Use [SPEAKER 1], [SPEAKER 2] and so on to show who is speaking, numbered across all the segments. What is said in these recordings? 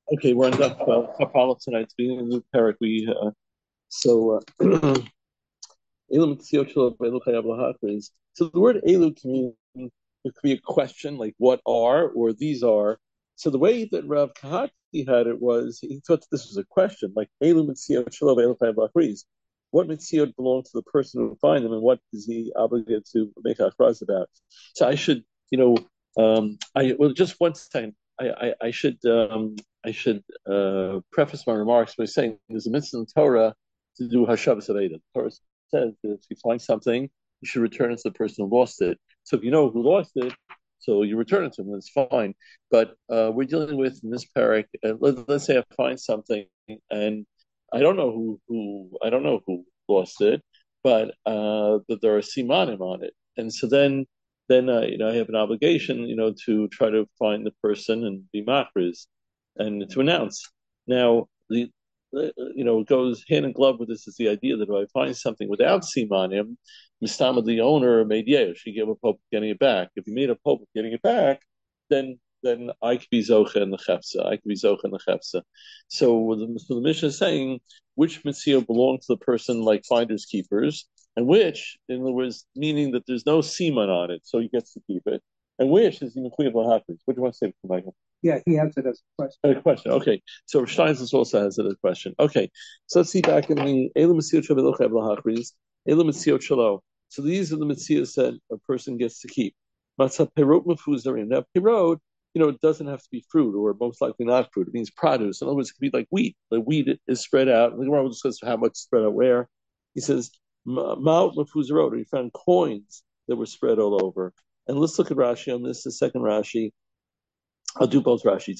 [SPEAKER 1] Okay, we're on Daf Kapala tonight. Beginning of the parak, Elu Mitzio Shelo Elu Chayav Lahakriz. So the word Elu can mean, it could be a question like what are or these are. So the way that Rav Kahati had it was he thought that this was a question like Elu Mitzio Shelo Elu Chayav Lahakriz. What mitzvot belong to the person who finds them, and what is he obligated to make achraz about? So I should, just one second. I should preface my remarks by saying there's a mitzvah in the Torah to do hashavas aveda. The Torah says that if you find something, you should return it to the person who lost it. So if you know who lost it, so you return it to them, that's fine. But we're dealing with in this parak. Let's say I find something and I don't know who lost it, but that there are simanim on it, and so then I have an obligation, to try to find the person and be machriz and to announce. Now, it goes hand in glove with this is the idea that if I find something without simanim, Mistama, the owner made yesh, he gave a pope getting it back. If he made a pope getting it back, then I could be zocha in the chefsa. I could be zocha in the chefsa. So the Mishnah is saying which mitzvah belongs to the person like finders keepers, and which, in other words, meaning that there's no semen on it, so he gets to keep it, and which is even clear lahakris. What do you want to say, Michael?
[SPEAKER 2] Yeah, he answered as a question.
[SPEAKER 1] A question. Okay, so Steinsaltz also has a question. Okay, so let's see back in the Elu Mitzvot Shabelochev Lahakris, Elu Mitzvot Shalo. So these are the mitzvahs that a person gets to keep. Matzah Perot Mefuzarim. Now Perot, it doesn't have to be fruit, or most likely not fruit. It means produce. In other words, it could be like wheat. The wheat is spread out. The Gemara will discuss how much spread out where. He says Ma'ot Mefuzarot. He found coins that were spread all over. And let's look at Rashi on this. The second Rashi. I'll do both Rashi.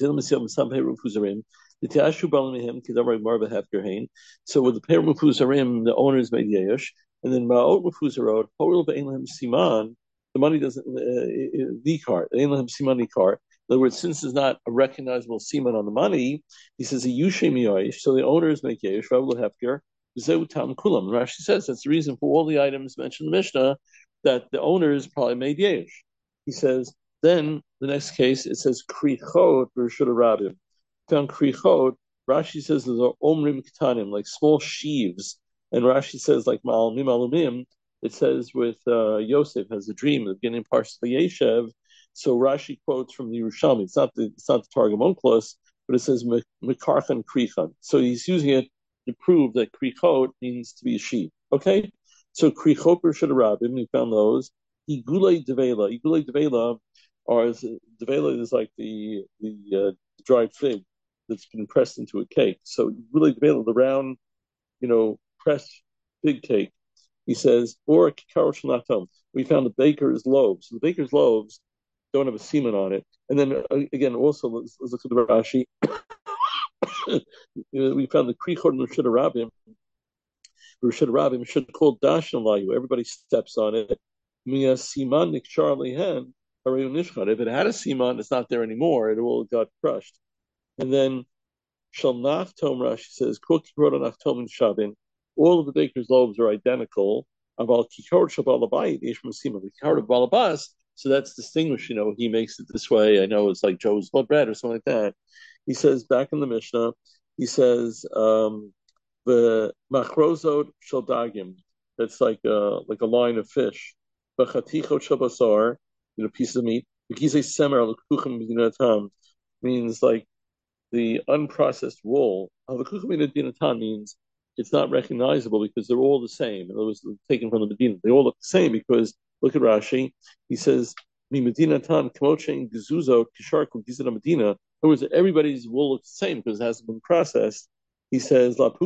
[SPEAKER 1] So with the Peir Mufuzarim, the owners made Yesh, and then Ma'ot Mufuzarot, Siman, the money doesn't, Nikar, Siman Nikar. In other words, since there's not a recognizable semen on the money, he says a Yushem Yoish, so the owners make Yesh, Rav Hefker, Zeutam Kulam. Rashi says that's the reason for all the items mentioned in the Mishnah that the owners probably made Yesh. He says, then the next case, it says krichot v'reshut rabim. Found krichot. Rashi says those are omrim ketanim, like small sheaves, and Rashi says like ma'almim alumim. It says with Yosef has a dream at the beginning of Parshat Yeshev. So Rashi quotes from the Yerushalmi. It's not the Targum Onkelos, but it says mekarchan krichan. So he's using it to prove that krichot means to be a sheep. Okay, so krichot v'reshut rabim. We found those. Igulei devela. Or devela is like the dried fig that's been pressed into a cake. So really devela, the round, pressed fig cake. He says, or kikar shnatom. We found the baker's loaves. So the baker's loaves don't have a semen on it. And then again, also let's look at the Rashi. We found the krichot and Rishud Rabim. Rishud Rabim should call dashan layu. Everybody steps on it. Mia siman nikchar lehen. If it had a siman, it's not there anymore. It all got crushed. And then shall naftom, Rashi says, all of the baker's loaves are identical. About kikar shabalabayit from siman. The kikar of balabas, so that's distinguished. He makes it this way. I know it's like Joe's blood bread or something like that. He says back in the Mishnah, he says the machrozot shel dagim. That's like a line of fish. B'chatichot shel basar. Pieces of meat. Means like the unprocessed wool. Means it's not recognizable because they're all the same. In other words, taken from the Medina. They all look the same because look at Rashi. He says, Medina. In other words, everybody's wool looks the same because it hasn't been processed. He says, as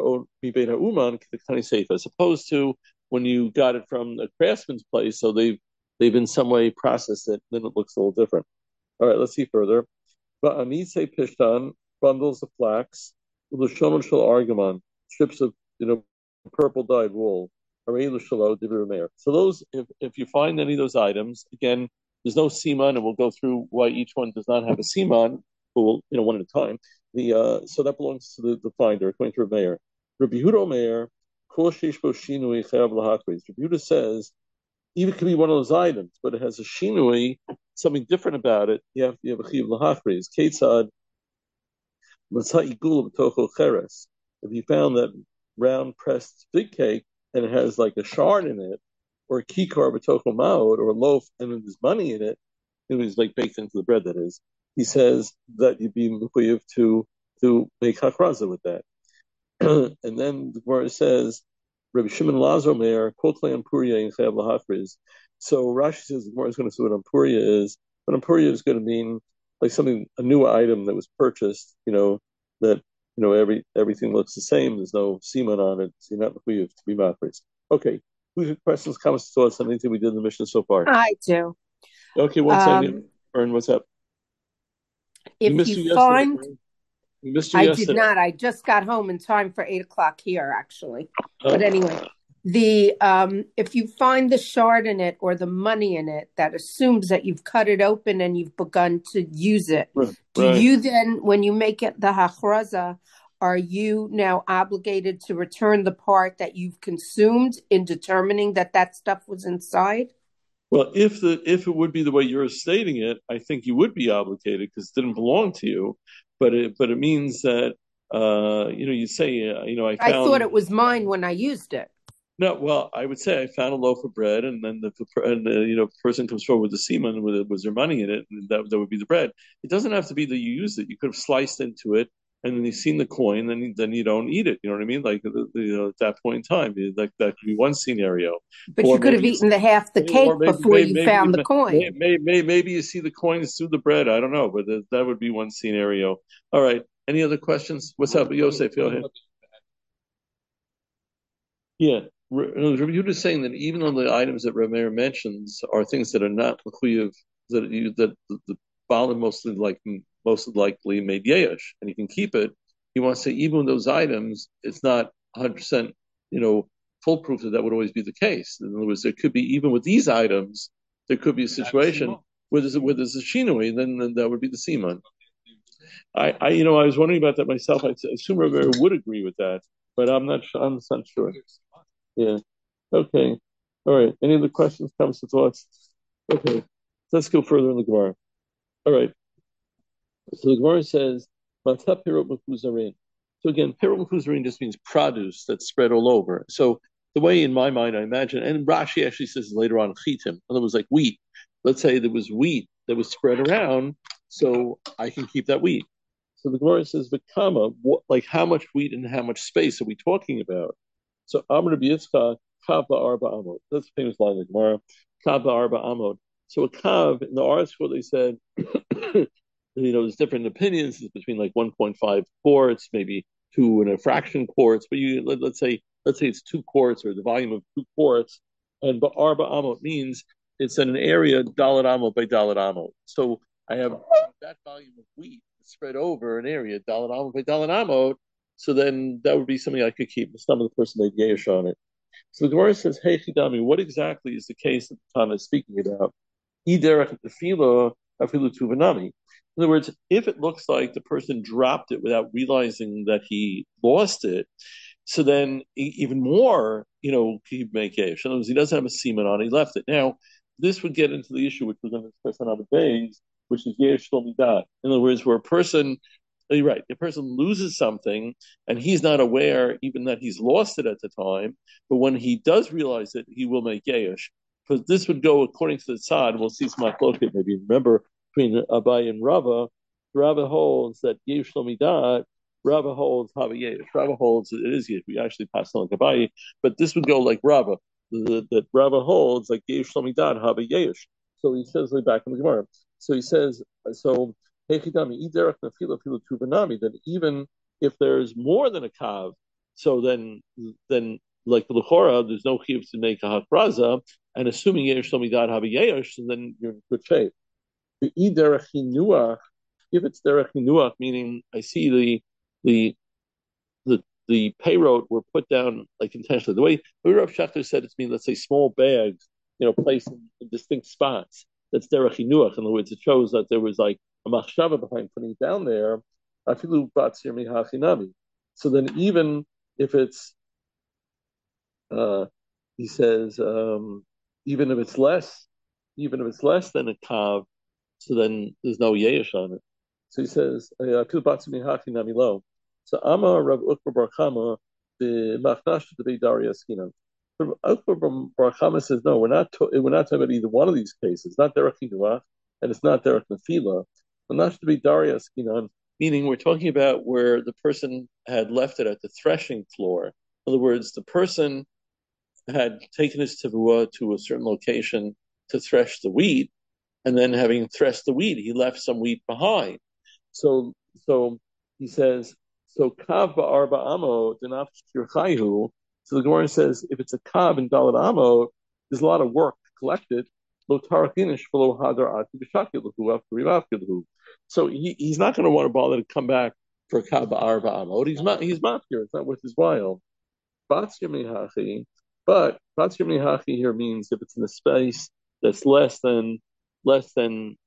[SPEAKER 1] opposed to when you got it from a craftsman's place, so they've in some way processed it, then it looks a little different. All right, let's see further. Anise pishtan, bundles of flax, l'shomon shel argamon, strips of purple dyed wool. So those, if you find any of those items, again, there's no siman, and we'll go through why each one does not have a siman, but we'll, one at a time. So that belongs to the finder, according to Rabbi Meir. Rabbi Yehuda Meir, kol sheish bo shinui chayav lahakriz. Rabbi Yehuda says, even it could be one of those items, but it has a shinui, something different about it. You have a chiv lahachriz. Ketzad If you found that round pressed fig cake and it has like a shard in it, or a kikar b'tocho maod, or a loaf and then there's money in it, it was like baked into the bread. That is, he says that you'd be mechuyev to make hakraza with that. And then the Gemara says, Rabbi Shimon Lazar Meir, Kotlei Ampuria in Chayav Lahafriz. So Rashi says the Gemara is going to say what Ampuria is, but Ampuria is going to mean like something, a new item that was purchased, that, everything looks the same, there's no semen on it, so you're not required to be mafriz. Okay. Who's your questions, comments, thoughts on anything we did in the mission so far?
[SPEAKER 3] I do.
[SPEAKER 1] Okay, one second. Ern, what's up?
[SPEAKER 3] If you find...
[SPEAKER 1] We missed you
[SPEAKER 3] I
[SPEAKER 1] yesterday.
[SPEAKER 3] did not. I just got home in time for 8:00 here, actually. But anyway, if you find the shard in it or the money in it, that assumes that you've cut it open and you've begun to use it.
[SPEAKER 1] Right.
[SPEAKER 3] Do you then, when you make it the hachraza, are you now obligated to return the part that you've consumed in determining that stuff was inside?
[SPEAKER 1] Well, if it would be the way you're stating it, I think you would be obligated because it didn't belong to you. But it means that you say I
[SPEAKER 3] thought it was mine when I used it.
[SPEAKER 1] No, well, I would say I found a loaf of bread, and then the person comes forward with the semen, was there money in it, and that would be the bread. It doesn't have to be that you used it. You could have sliced into it, and then you've seen the coin, then you don't eat it. You know what I mean? Like at that point in time, that could be one scenario.
[SPEAKER 3] But you could have eaten half the cake before you found the coin.
[SPEAKER 1] Maybe you see the coins through the bread. I don't know, but that would be one scenario. All right. Any other questions? What's up, Yosef? Go ahead. Yeah. Rabbi Yehuda is saying that even though the items that Rabbi Meir mentions are things that are not mechuyev, that the Baal most likely made yesh, and you can keep it. He wants to say even with those items, it's not 100%, foolproof that would always be the case. In other words, there could be even with these items, there could be a situation where there's a shinui, then that would be the siman. I was wondering about that myself. I assume Rabbi Meir would agree with that, but I'm not sure. Yeah. Okay. All right. Any other questions, comments, or thoughts? Okay. Let's go further in the Gemara. All right. So the Gemara says, "Mata pirot mekuzarin." So again, pirot mekuzarin just means produce that's spread all over. So the way in my mind I imagine, and Rashi actually says later on chitim, in other words, like wheat. Let's say there was wheat that was spread around, so I can keep that wheat. So the Gemara says, "V'kama," like how much wheat and how much space are we talking about? So Amr Rabbi Yitzchak, Kav Arba Amod. That's a famous line in the Gemara. Kav Arba Amod. So a Kav, in the art school, they said, there's different opinions. It's between like 1.5 quarts, maybe 2 and a fraction quarts. But let's say it's 2 quarts or the volume of 2 quarts. And Arba Amod means it's in an area Dalet Amod by Dalet Amod. So I have that volume of wheat spread over an area Dalet Amod by Dalet Amod. So then that would be something I could keep. Some of the person made yesh on it. So the Gemara says, "Hey Chidami, what exactly is the case that the Tana is speaking about? Iderech tefila afilu tuvanami." In other words, if it looks like the person dropped it without realizing that he lost it, so then even more, he make yesh. In other words, he doesn't have a semen on; he left it. Now, this would get into the issue which we're going to discuss on other days, which is yesh shlomidat. In other words, where a person you're right. The person loses something and he's not aware even that he's lost it at the time, but when he does realize it, he will make yesh. Because this would go according to the tzad. We'll see some machloket maybe. Remember, between Abai and Rava, Rava holds that yesh lomidat. Rava holds hava yesh. Rava holds it is yesh. We actually pass on like Abai, but this would go like Rava. That Rava holds like yesh lomidat hava yesh. So he says like back in the Gemara. So he says so. Then even if there's more than a kav, so then like the Lechora, there's no chiyuv to make a hakraza, and assuming yesh shlomidat have a yesh, and then you're in good shape. If it's derech hinuach, meaning I see the payroll were put down like intentionally. The way Rav Shachter said it to me, let's say small bags, placed in distinct spots. That's derech hinuach. In other words, it shows that there was like a machshava behind putting it down there. Afilu batzir mihachinami. So then, even if it's, he says, even if it's less than a kav, so then there's no yesh on it. So he says, "Pil batzmi hachi namilo." So Amar Rav Ukbar Bar Chama the Machnash the Beidari Askinan. Ukbar Bar Chama says, no, we're not talking about either one of these cases. Not Derech Hinuach and it's not Derech Nefila. Machnash the Beidari Askinan, meaning we're talking about where the person had left it at the threshing floor. In other words, the person had taken his tavua to a certain location to thresh the wheat, and then having threshed the wheat, he left some wheat behind. So he says, so kav ba'arba amo denaf chayhu. So the Gemara says, if it's a kav in dalad amo, there's a lot of work to collect it. Lo tarachinish v'lo hadar ati b'shakilahu after rivakilahu. So he's not going to want to bother to come back for a kav ba'arba amo. He's not here. It's not worth his while. Batzir mihachi, but batzir mihachi here means if it's in a space that's less than dalad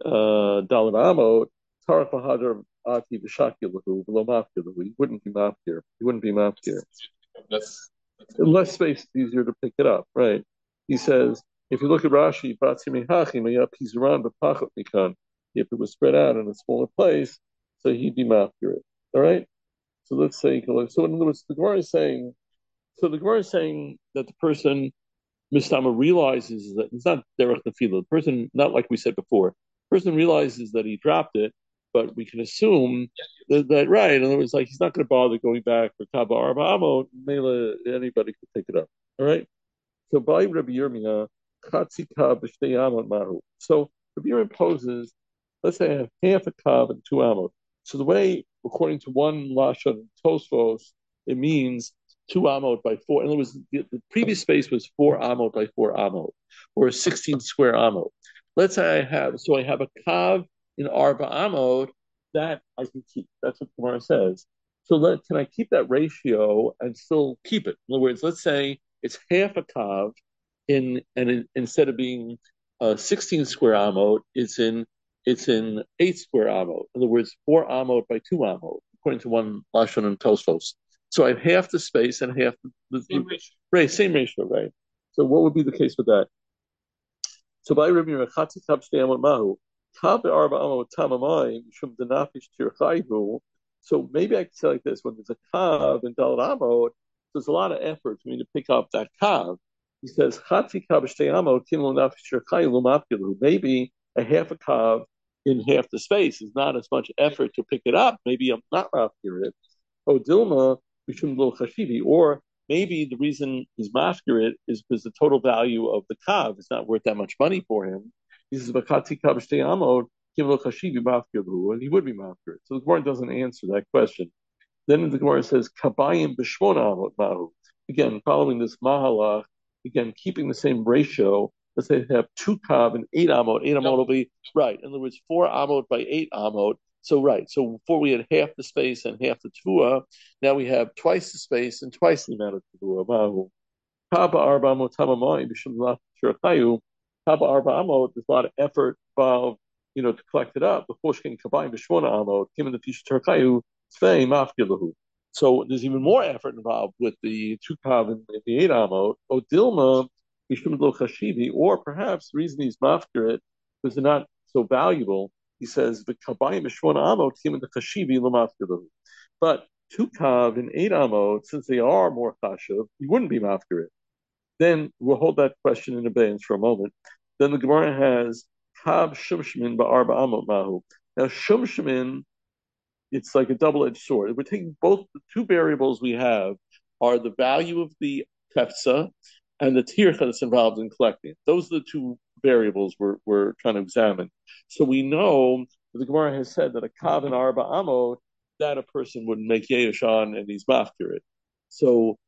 [SPEAKER 1] amo, tarach hadar ati b'shakilahu v'lo mafkilahu. He wouldn't be mafkir. He wouldn't be mafkir. Less space, it's easier to pick it up, right? He says, if you look at Rashi, batzir mihachi mayapis around b'pachot mikan. If it was spread out in a smaller place, so he'd be mafkir. All right. So let's say, so in other words, the Gemara is saying. So the Gemara is saying that the person, Mistama, realizes that it's not derech nefila. The person, not like we said before, the person realizes that he dropped it, but we can assume that right. In other words, like he's not going to bother going back for kaba arba amo. Mela, anybody could pick it up. All right. So by Rabbi Yirmiyah, chatzi kav b'shtei amot mahu. So Rabbi Yirmiyah poses, let's say I have half a kav and 2 amot. So the way, according to one lashon Tosfos, it means 2 amot by 4. In other words, the previous space was 4 amot by 4 amot, or 16 square amot. Let's say I have a kav in arba amot that I can keep. That's what Gemara says. So can I keep that ratio and still keep it? In other words, let's say it's half a kav instead of being 16 square amot, it's in 8 square amot. In other words, 4 amot by 2 amot, according to one lashon and Tosfos. So I have half the space and half the same ratio, right? So what would be the case with that? So by Rabbi Rechatzi Kav Shtei Amot Mahu, Kav Be'arba Amot Tamamayim Shum Denafish Tirchayhu. So maybe I could say like this: when there's a Kav in Dalad Amot, there's a lot of effort for me to pick up that Kav. He says Chatzi Kav Shtei Amot Kim Lo Nafish Tirchayhu Mafkilu. Maybe a half a Kav in half the space is not as much effort to pick it up. Maybe I'm not mafkir it. Oh, Dilma. Or maybe the reason he's mafkir it is because the total value of the kav is not worth that much money for him. He says, "Vakati kav shtei amod kimlo chashivi mafkir," and he would be mafkir. So the Gemara doesn't answer that question. Then the Gemara says, "Kabayim b'shmona amod mahu." Again, following this mahalach, again keeping the same ratio. Let's say they have 2 kav and 8 amod. 8 amod will be right. In other words, 4 amod by 8 amod. So right. So before we had half the space and half the tefua, now we have twice the space and twice the amount of tefua. Kaba arba amot tamamayim b'shem lach shirchayu. Kaba arba amot. There's a lot of effort involved, to collect it up. Before shkin kabayim b'shmona amot, given the tisha shirchayu, tzvei mafkilahu. So there's even more effort involved with the 2 kav and the 8 amot. Odilma b'shem lo chashivi, or perhaps the reason he's mafkir it because they're not so valuable. He says the kabayim b'shmona amot came in the chashivi l'mafkilahu, but 2 kav and 8 amot, since they are more chashuv, you wouldn't be mafkir it. Then we'll hold that question in abeyance for a moment. Then the Gemara has kav shumshmin ba'arba amot mahu. Now shumshmin, it's like a double-edged sword. We're taking both the 2 variables we have are the value of the tefsa and the tircha that's involved in collecting it. Those are the 2 variables we're trying to examine. So we know that the Gemara has said that a kav and arba amot, that a person would make yesh on and he's mafkir it. So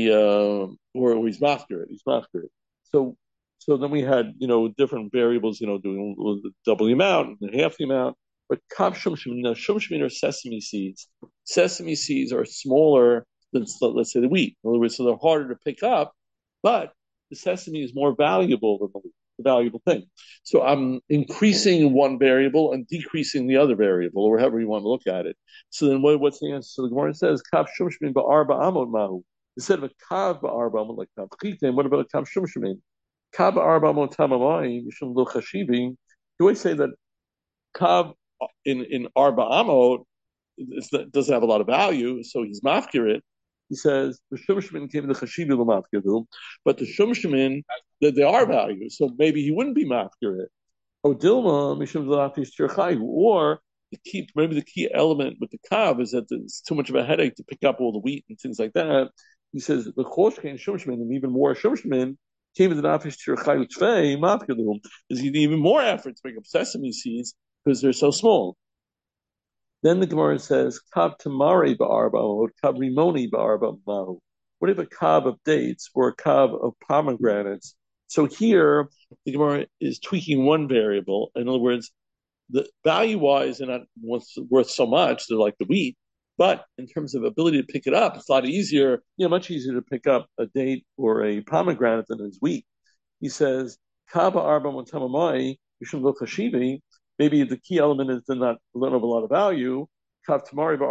[SPEAKER 1] or he's mafkir it. So then we had different variables, doing double the amount and half the amount. But kav shumshmin are sesame seeds. Sesame seeds are smaller than, let's say, the wheat. In other words, so they're harder to pick up, but the sesame is more valuable than the wheat. Valuable thing. So I'm increasing one variable and decreasing the other variable, or however you want to look at it. So then what's the answer? So the Gemara says, Kav shumshmin ba'arba amod mahu. Instead of a kav ba'arba amod like kav chitim, what about a kav shumshmin? Kav ba'arba amod tamamayim, mishum lo chashivi. You always say that kav in Arba Amot, it doesn't have a lot of value, so he's mafkir it. He says the Shumshmin came to Chashibi l'mafkiru, but the Shumshmin that they are value, so maybe he wouldn't be mafkir it. Or Dilma Mishum Zalafish Tirchayu, or maybe the key element with the kav is that it's too much of a headache to pick up all the wheat and things like that. He says the Choshkein Shumshmin and even more Shumshmin came to the Nafish Tirchayu Tvei mafkiru is even more effort to make up sesame seeds because they're so small. Then the Gemara says, Kav tamari ba'arba, Kav rimoni ba'arba mahu. What if a kav of dates or a kav of pomegranates? So here, the Gemara is tweaking one variable. In other words, the value-wise, they're not worth so much. They're like the wheat. But in terms of ability to pick it up, it's a lot easier, much easier to pick up a date or a pomegranate than it's wheat. He says, Kav ba'arba montamamai, yishum lo chashivi. Maybe the key element is they're not of a lot of value. So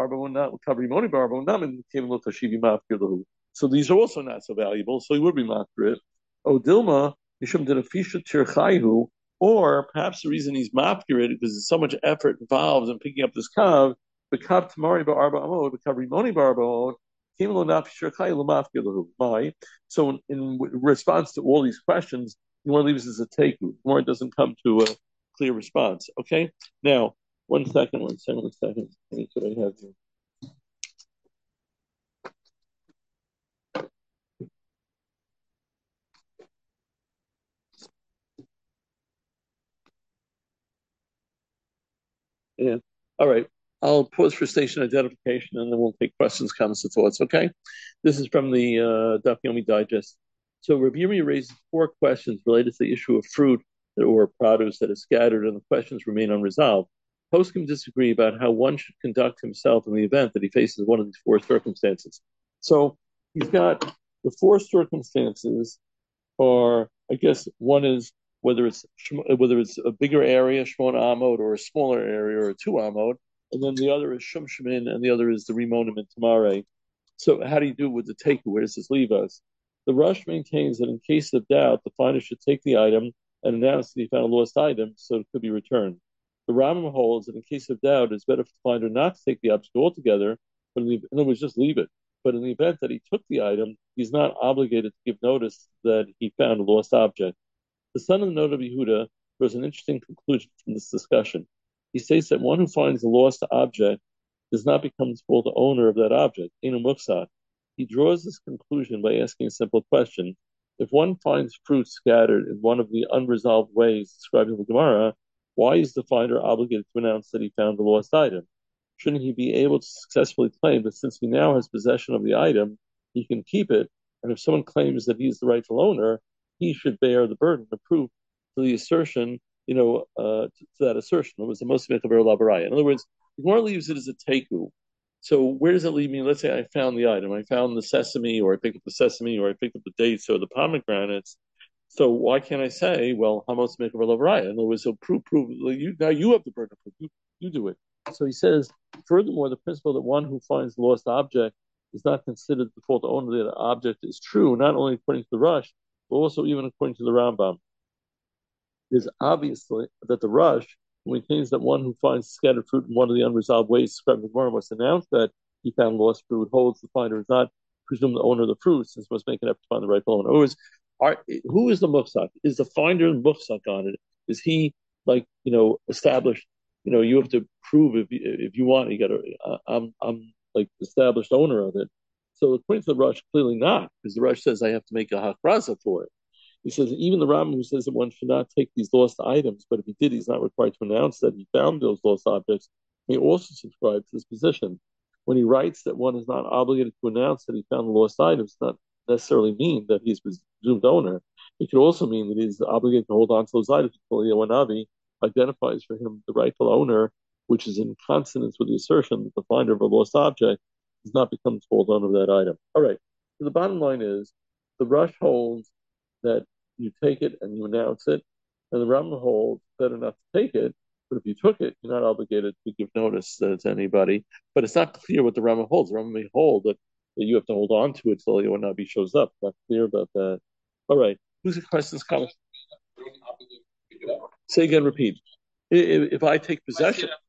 [SPEAKER 1] these are also not so valuable. So he would be mafkir it. Oh, Dilma, or perhaps the reason he's mafkir it is because there's so much effort involved in picking up this kav. But kav tamari ba'arba amod, but kav rimoni ba'arba amod. So in response to all these questions, he want to leave us as a teku. More it doesn't come to a clear response. Okay? Now, one second. Let me see what I have here. Yeah. All right. I'll pause for station identification and then we'll take questions, comments, and thoughts. Okay? This is from the Daf Yomi Digest. So Rabbi Yirmiyah raises 4 questions related to the issue of fruit or produce that is scattered, and the questions remain unresolved. Poskim disagree about how one should conduct himself in the event that he faces one of these 4 circumstances. So he's got the 4 circumstances are, I guess, one is whether it's a bigger area, Shmona Amod, or a smaller area, or a 2 Amod, and then the other is Shumshmin, and the other is the Rimonim and Tamare. So how do you do with the take? Where does this leave us? The Rush maintains that in case of doubt, the finder should take the item and announce that he found a lost item, so it could be returned. The Rambam holds that in case of doubt, it's better for the finder not to take the object altogether, but in other words, just leave it. But in the event that he took the item, he's not obligated to give notice that he found a lost object. The son of the Noda Yehuda draws an interesting conclusion from this discussion. He states that one who finds a lost object does not become the full owner of that object. Inu Muksak. He draws this conclusion by asking a simple question. If one finds fruit scattered in one of the unresolved ways described in the Gemara, why is the finder obligated to announce that he found the lost item? Shouldn't he be able to successfully claim that since he now has possession of the item, he can keep it, and if someone claims that he is the rightful owner, he should bear the burden of proof to the assertion, to that assertion. It was the most of labaraya. In other words, the Gemara leaves it as a teku. So where does it leave me? Let's say I found the item. I found the sesame, or I picked up the sesame, or I picked up the dates or the pomegranates. So why can't I say, well, Hamos Mekaber Lavaraya? In other words, so prove. Now you have the burden of proof. You do it. So he says, furthermore, the principle that one who finds the lost object is not considered the default owner of the object is true, not only according to the Rush, but also even according to the Rambam. It is obviously that the Rush maintains that one who finds scattered fruit in one of the unresolved ways described in the Gemara must announce that he found lost fruit, holds the finder is not presumed the owner of the fruit, since must make an effort to find the rightful owner. In other words, who is the mufsak? Is the finder mufsak on it? Is he established? You have to prove if you want. You got to. I'm like established owner of it. So according to the Rush, clearly not, because the Rush says I have to make a hakraza for it. He says even the Rambam who says that one should not take these lost items, but if he did, he's not required to announce that he found those lost objects. He also subscribes to this position. When he writes that one is not obligated to announce that he found the lost items, not necessarily mean that he's presumed owner. It could also mean that he's obligated to hold on to those items until the Yawanavi identifies for him the rightful owner, which is in consonance with the assertion that the finder of a lost object does not become the full owner of that item. All right. So the bottom line is the Rush holds that you take it and you announce it, and the Rambam holds better not to take it, but if you took it, you're not obligated to give notice to anybody. But it's not clear what the Rambam holds. The Rambam may hold that you have to hold on to it till the Yawanavi shows up. Not clear about that. All right. Who's the questions, comments? Say again, repeat. If I take possession,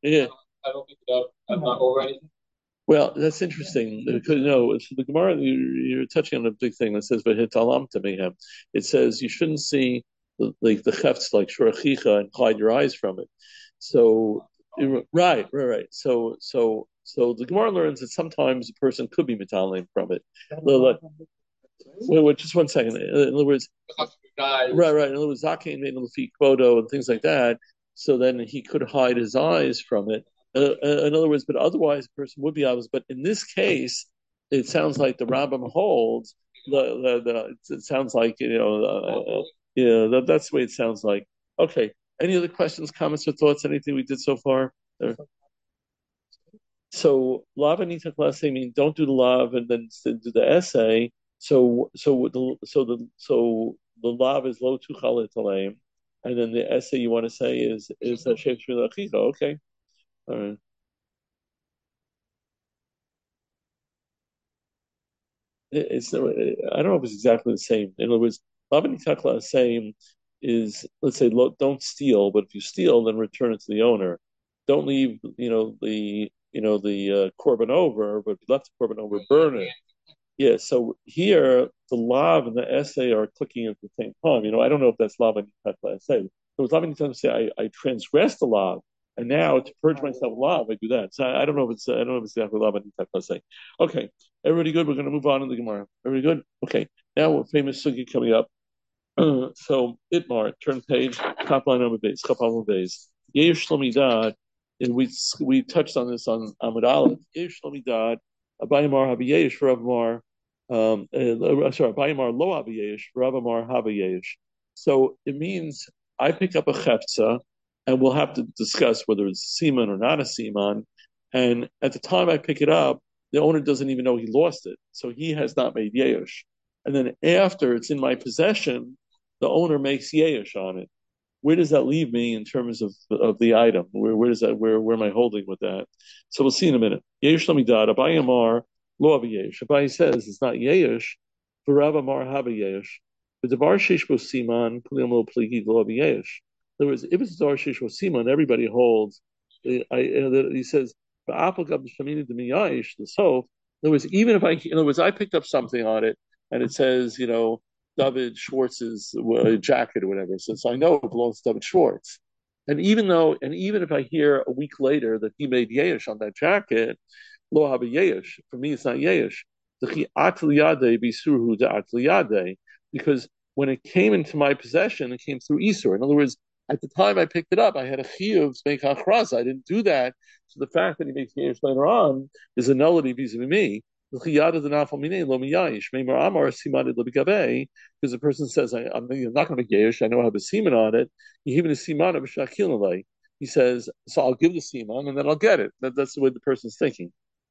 [SPEAKER 1] Yeah. I don't think that I'm not over anything. Well, that's interesting because so the Gemara you're touching on a big thing that says "V'hitalam to mayhem." It says you shouldn't see the chefts like shurachicha and hide your eyes from it. So right. So the Gemara learns that sometimes a person could be metalim from it. Wait, just 1 second. In other words, right. In other words, Zakin made Lefi Kvodo and things like that. So then he could hide his eyes from it. In other words, but otherwise, a person would be obvious. But in this case, it sounds like the Rambam holds. It sounds like that's the way it sounds like. Okay. Any other questions, comments, or thoughts? Anything we did so far? So lav and nitach l'essay mean don't do the lav and then do the essay. So the lav is lo tuchal etaleim, and then the essay you want to say is Hashem shmil achicha. Okay, all right. It's I don't know if it's exactly the same. In other words, lav and nitach l'essay is, let's say, don't steal, but if you steal, then return it to the owner. Don't leave the korban over, but if you left the korban over, burn it. Yeah, so here the lav and the essay are clicking at the same time. I don't know if that's lav and essay. So it's lav and say I transgressed the lav, and now to purge myself of lav, I do that. So I don't know if it's exactly lav and essay. Okay, everybody good? We're going to move on in the Gemara. Everybody good? Okay, now famous sugi coming up. So Itmar, turn page, top line number base, chapal number base. Yeir Shlomidad, and we touched on this on Amud Aleph. Yeir Shlomidad, Abayimar Habiyesh for Avamar. Abayimar Lo Habiyesh for Avamar Habiyesh. So it means I pick up a chefza, and we'll have to discuss whether it's seaman or not a seaman. And at the time I pick it up, the owner doesn't even know he lost it, so he has not made yesh. And then after it's in my possession, the owner makes yesh on it. Where does that leave me in terms of the item? Where does that where am I holding with that? So we'll see in a minute. Yesh lamidad Abai Amar lo aviyesh. Abai says it's not yesh, but Rav Amar have yesh. But the bar sheish bo siman pulim lo pligi lo aviyesh. In other words, if it's dar sheish bo siman, everybody holds. He says the applicab shamini de miyash the sof. In other words, I picked up something on it and it says David Schwartz's jacket or whatever. So I know it belongs to David Schwartz. And even if I hear a week later that he made yesh on that jacket, lo have a yesh. For me, it's not yesh. Because when it came into my possession, it came through Isur. In other words, at the time I picked it up, I had a chiyuv to make achraz. I didn't do that. So the fact that he makes yesh later on is a nullity vis-a-vis me. Because the person says, I'm not going to make yesh, I know I have a semen on it. He says, so I'll give the semen and then I'll get it. That's the way the person's thinking.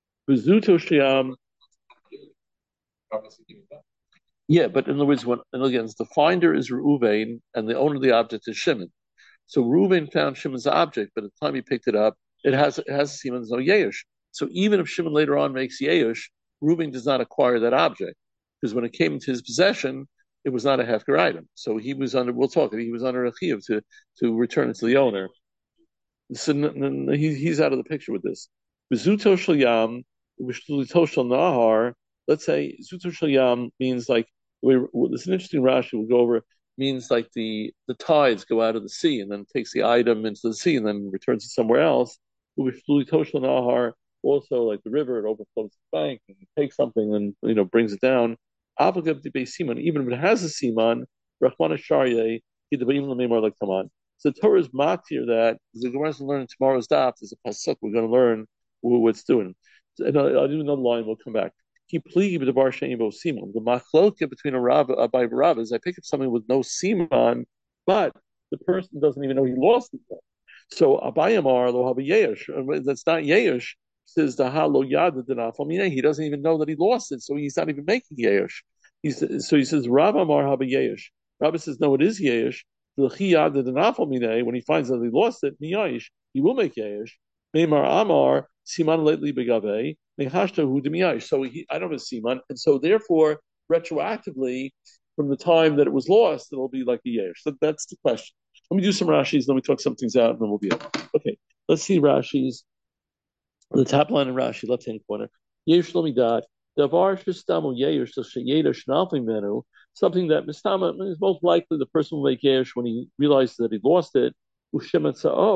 [SPEAKER 1] Yeah, but in other words, the finder is Reuven and the owner of the object is Shimon. So Reuven found Shimon's object, but at the time he picked it up, it has semen, there's no yesh. So even if Shimon later on makes yesh, Reuben does not acquire that object because when it came into his possession, it was not a hefker item. So he was under. We'll talk. He was under a chiyuv to return it to the owner. So he's out of the picture with this. Zuto shel yam, shel nahar. Let's say zuto shel yam means like it's an interesting Rashi we'll go over. Means like the tides go out of the sea and then takes the item into the sea and then returns it somewhere else. Zuto shel nahar. Also, like the river, it overflows the bank and takes something and brings it down. Even if it has a siman, Rachmana Sharye, even the more like Taman. So the Torah is matir that the Gemara is learning tomorrow's daf. There's a pasuk we're going to learn what it's doing. And I'll do another line. We'll come back. Keep pleading with the bar shenibo siman. The machloka between a Rav by Rav is I pick up something with no siman, but the person doesn't even know he lost it. So Abayamar lo have a yesh. That's not yesh. Says the halo yad he doesn't even know that he lost it, so he's not even making yesh. So he says Rav Amar have a yesh. Rabbi says no, it is yesh. When he finds that he lost it, he will make yesh. Meimar Amar siman lately begave mehashta hu demiyash. So I don't have a siman, and so therefore retroactively from the time that it was lost, it'll be like a yesh. So that's the question. Let me do some Rashis, let me talk some things out, and then we'll be able. Okay. Let's see Rashi's, the top line in Rashi, left-hand corner. Yesh Lomidat, Davar Shistamu Yesh Sheyeda Shnalfim Menu, something that Mistama is most likely the person will make Yesh when he realizes that he lost it. But at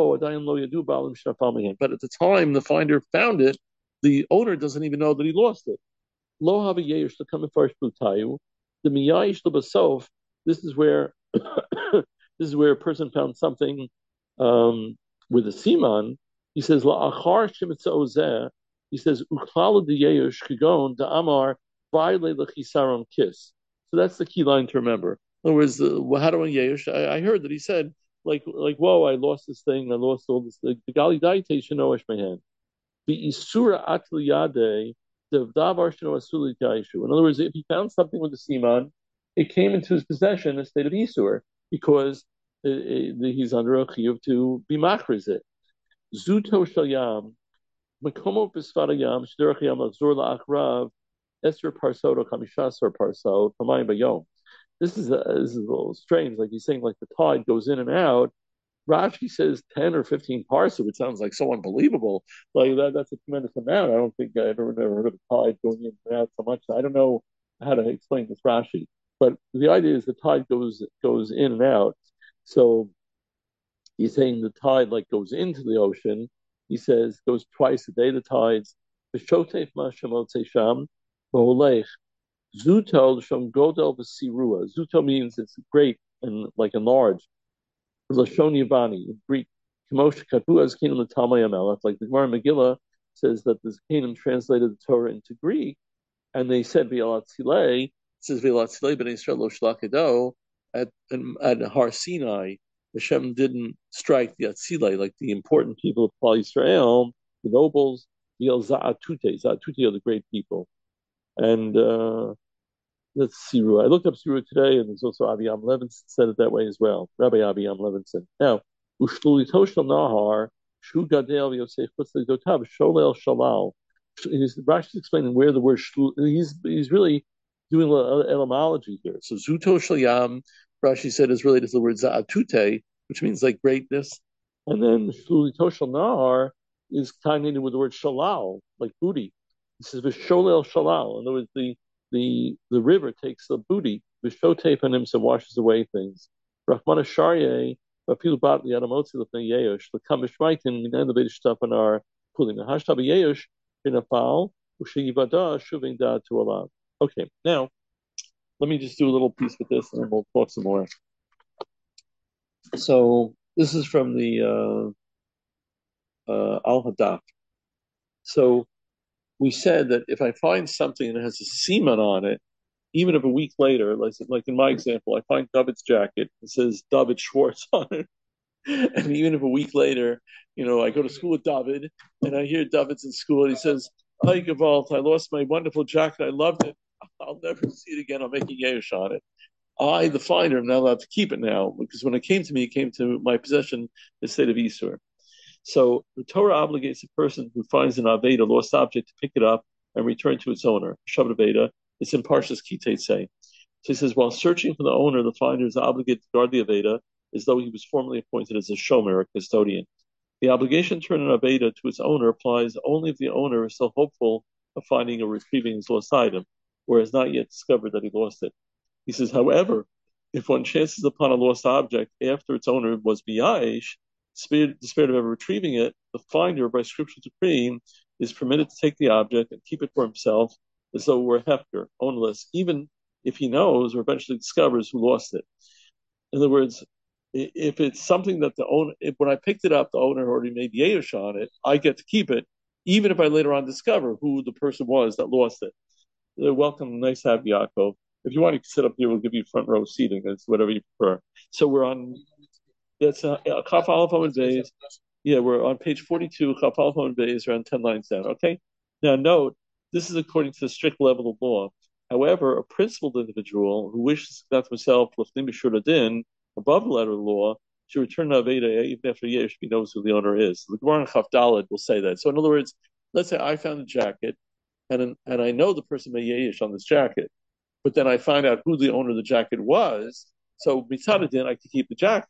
[SPEAKER 1] the time the finder found it, the owner doesn't even know that he lost it. Lo have Yesh to come in first Plutayu. The Miyayish Basof, this is where this is where a person found something with a siman. He says la'achar shemitza ozeh. He says uchlala diyeush kigon da'amar v'ile lechisaron kiss. So that's the key line to remember. In other words, how do I yeush? I heard that he said whoa, I lost this thing, I lost all this. The gali daite shenoesh mehan. The isura atliyade the davar sheno asuli gaishu. In other words, if he found something with a siman, it came into his possession in a state of isur because he's under a chiyuv to be machriz it. Zuto shalyam, makomo b'sfarayam, shderach yam azor la'achrav, esser parsot or kamishasar parsot, pamayim bayom. This is a little strange. Like he's saying, like the tide goes in and out. Rashi says 10 or 15 parsa, which sounds like so unbelievable. Like that's a tremendous amount. I don't think I ever heard of a tide going in and out so much. I don't know how to explain this Rashi, but the idea is the tide goes in and out. So he's saying the tide like goes into the ocean. He says goes twice a day. The tides. Zuto shom godel v'sirua. Zuto means it's great and like enlarged. Lashon Yavani in Greek. Kamosh Katu as Canaan the Talmud Amelech. Like the Gemara Megillah says that the Canaan translated the Torah into Greek, and they said V'alat Silei. It says V'alat Silei B'nei Yisrael Lo Shlakedo at Har Sinai. Hashem didn't strike the Atzilei, like the important people of Klal Yisrael, the nobles. V'al Za'atute. Za'atute are the great people, and that's Siru. I looked up Siru today, and there's also Abiyam Levinson said it that way as well. Rabbi Abiyam Levinson. Now, Ushlulito Shal Nahar, Shu Gadel Yosef Chutzle Dotav, Sholel Shalal. Rashi's explaining where the word Shlul, he's really doing etymology here. So Zuto Shalyam, Rashi said, is related to the word Za'atute, which means like greatness. And then Shlulito Shal Nahar is connected with the word Shalal, like booty. This is Visholel Shalal. In other words, the river takes the booty, Vishote Panim, and washes away things. Rachmana Sharye, Vapilu Bat Liadamotzi Lefnei Yeosh, Lekam B'Shmaitin, Minan the Vedish Tapanar, Pulim. Hashtab Yeosh, Binafal, Ushiyivada, Shuvin Da to Allah. Okay, now, let me just do a little piece with this and then we'll talk some more. So, this is from the Al Hadaf. So, we said that if I find something that has a semen on it, even if a week later, like in my example, I find David's jacket, it says David Schwartz on it, and even if a week later, I go to school with David, and I hear David's in school, and he says, "Hi, Gavalt, I lost my wonderful jacket, I loved it, I'll never see it again, I'm making Yerush on it. I, the finder, am not allowed to keep it now, because when it came to me, it came to my possession in the state of Isur. So the Torah obligates a person who finds an Aveda, lost object, to pick it up and return to its owner. Shabbat Aveda, it's in Parshas Ki Teitzei. So he says, while searching for the owner, the finder is obligated to guard the Aveda as though he was formerly appointed as a shomer, a custodian. The obligation to return an Aveda to its owner applies only if the owner is still hopeful of finding or retrieving his lost item, or has not yet discovered that he lost it. He says, however, if one chances upon a lost object after its owner was biyash, despaired of ever retrieving it, the finder, by scriptural decree, is permitted to take the object and keep it for himself as though it were a hefker, ownerless, even if he knows or eventually discovers who lost it. In other words, if it's something that when I picked it up, the owner already made Yerush on it, I get to keep it, even if I later on discover who the person was that lost it. Welcome, nice to have you, Yaakov. If you want to sit up here, we'll give you front row seating. It's whatever you prefer. So we're on. That's Chaf Aleph Amud Beis. Yeah, we're on page 42. Chaf Aleph Amud Beis, around 10 lines down. Okay. Now note, this is according to the strict level of law. However, a principled individual who wishes to conduct himself l'fnim b'shur adin, above the letter of the law, should return to Aveda even after Yesh, he knows who the owner is. The Gemara in Chaf Daled will say that. So in other words, let's say I found a jacket, and I know the person made Yesh on this jacket, but then I find out who the owner of the jacket was. So mitzad adin, I can keep the jacket.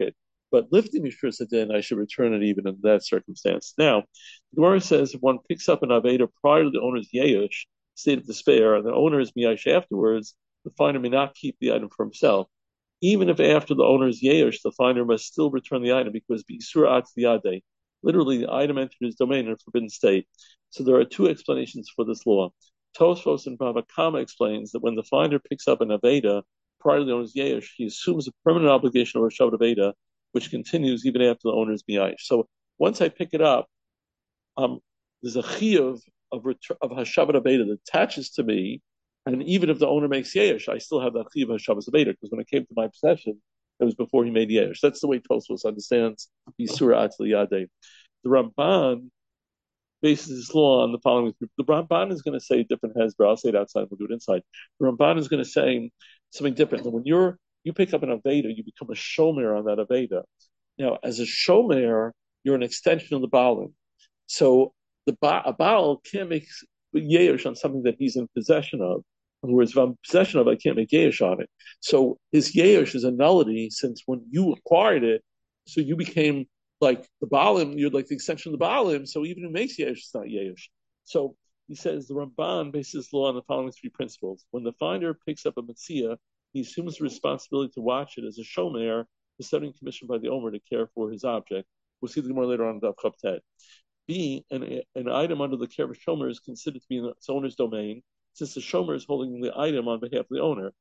[SPEAKER 1] But lifting Mishras Adin, I should return it even in that circumstance. Now, the Gemara says if one picks up an Aveda prior to the owner's Yehush, state of despair, and the owner is Miyash afterwards, the finder may not keep the item for himself. Even if after the owner's Yehush, the finder must still return the item because B'Isur Atzliyadeh, literally the item entered his domain in a forbidden state. So there are two explanations for this law. Tosfos and Bava Kama explains that when the finder picks up an Aveda prior to the owner's Yehush, he assumes a permanent obligation of Rashad Aveda, which continues even after the owner's Miyash. So once I pick it up, there's a chiyuv of Hashavat Aveda that attaches to me, and even if the owner makes Yehush, I still have that chiyuv of Hashavat Aveda, because when it came to my possession, it was before he made Yehush. That's the way Tosfos understands Yisur Atzli Yadeh. The Ramban bases this law on the following. The Ramban is going to say different hesber. I'll say it outside, we'll do it inside. The Ramban is going to say something different. When you pick up an Aveda, you become a shomer on that Aveda. Now, as a shomer, you're an extension of the Baalim. So a Baal can't make Yehush on something that he's in possession of. Whereas if I'm in possession of it, I can't make Yehush on it. So his Yehush is a nullity since when you acquired it, so you became like the Baalim, you're like the extension of the Baalim, so even if it makes Yehush, it's not Yehush. So he says the Ramban bases this law on the following three principles. When the finder picks up a Metzia, he assumes the responsibility to watch it as a shomer, the studying commissioned by the owner to care for his object. We'll see the more later on in Daf Chavtet. B, an item under the care of a shomer is considered to be in its owner's domain, since the shomer is holding the item on behalf of the owner.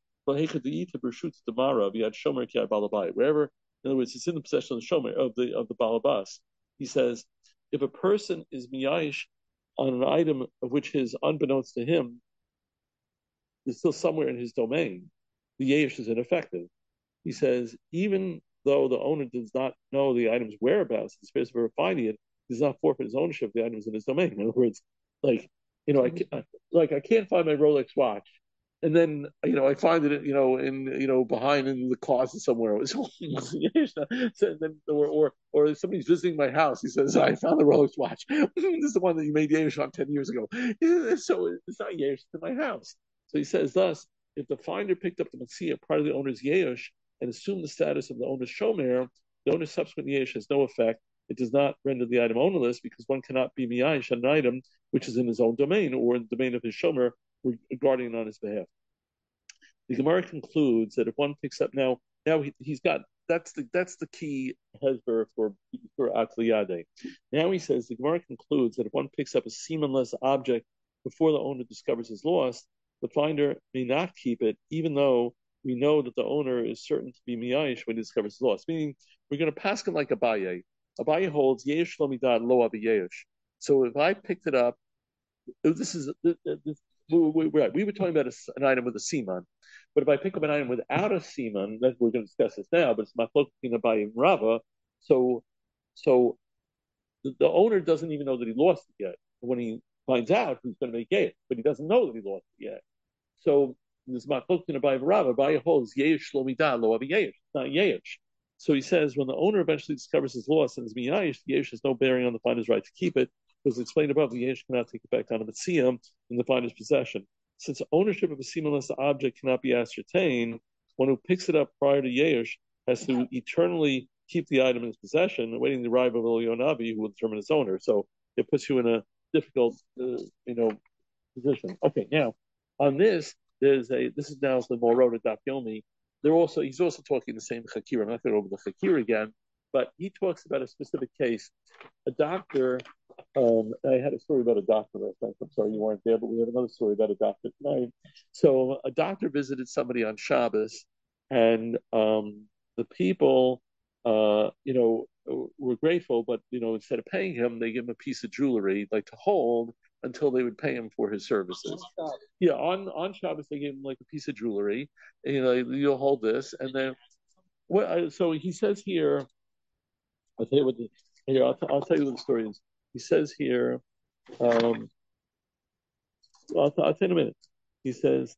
[SPEAKER 1] Wherever, in other words, it's in the possession of the shomer, of the balabas. He says, if a person is miyash on an item of which his unbeknownst to him is still somewhere in his domain, the yesh is ineffective. He says, even though the owner does not know the item's whereabouts, in the space of finding it, he does not forfeit his ownership of the items in his domain. In other words, I can't find my Rolex watch, and then I find it behind in the closet somewhere. So then, or somebody's visiting my house. He says, I found the Rolex watch. This is the one that you made Yehush on 10 years ago. So it's not Yehush, it's in my house. So he says, thus, if the finder picked up the Metzia prior to the owner's Yehush and assumed the status of the owner's shomer, the owner's subsequent Yehush has no effect. It does not render the item ownerless because one cannot be miyash on an item which is in his own domain or in the domain of his shomer regarding on his behalf. The Gemara concludes that if one picks up now he's got that's the key hesber for Atliyade. Now he says the Gemara concludes that if one picks up a semenless object before the owner discovers his loss, the finder may not keep it, even though we know that the owner is certain to be miyash when he discovers his loss. Meaning, we're going to pass him like Abaye. Abaye holds yesh lo midad lo abiyesh. So if I picked it up, we were talking about an item with a seman. But if I pick up an item without a seman, that we're going to discuss this now, but it's machlokas between Abaye and Rava. So the owner doesn't even know that he lost it yet. When he finds out, he's going to make it, but he doesn't know that he lost it yet. So this machlokas between Abaye and Rava. Abaye holds yesh lo midad lo abiyesh. It's not yesh. So he says, when the owner eventually discovers his loss and is miyash, the yesh has no bearing on the finder's right to keep it, because explained above, the yesh cannot take effect on a metzia in the finder's possession. Since ownership of a semenless object cannot be ascertained, one who picks it up prior to yesh has to eternally keep the item in his possession, awaiting the arrival of Elyonavi, who will determine its owner. So it puts you in a difficult, position. Okay, now on this, this is now the Morota Daf Yomi. He's also talking the same Chakir. I'm not going to go over the Chakir again, but he talks about a specific case. A doctor, I had a story about a doctor last night. I'm sorry you weren't there, but we have another story about a doctor tonight. So a doctor visited somebody on Shabbos, and the people, were grateful, but, instead of paying him, they give him a piece of jewelry, like to hold, until they would pay him for his services. Yeah, on Shabbos they gave him like a piece of jewelry. You'll hold this, and then so he says here. I'll tell you what. I'll tell you what the story is. He says here. I'll tell you in a minute. He says.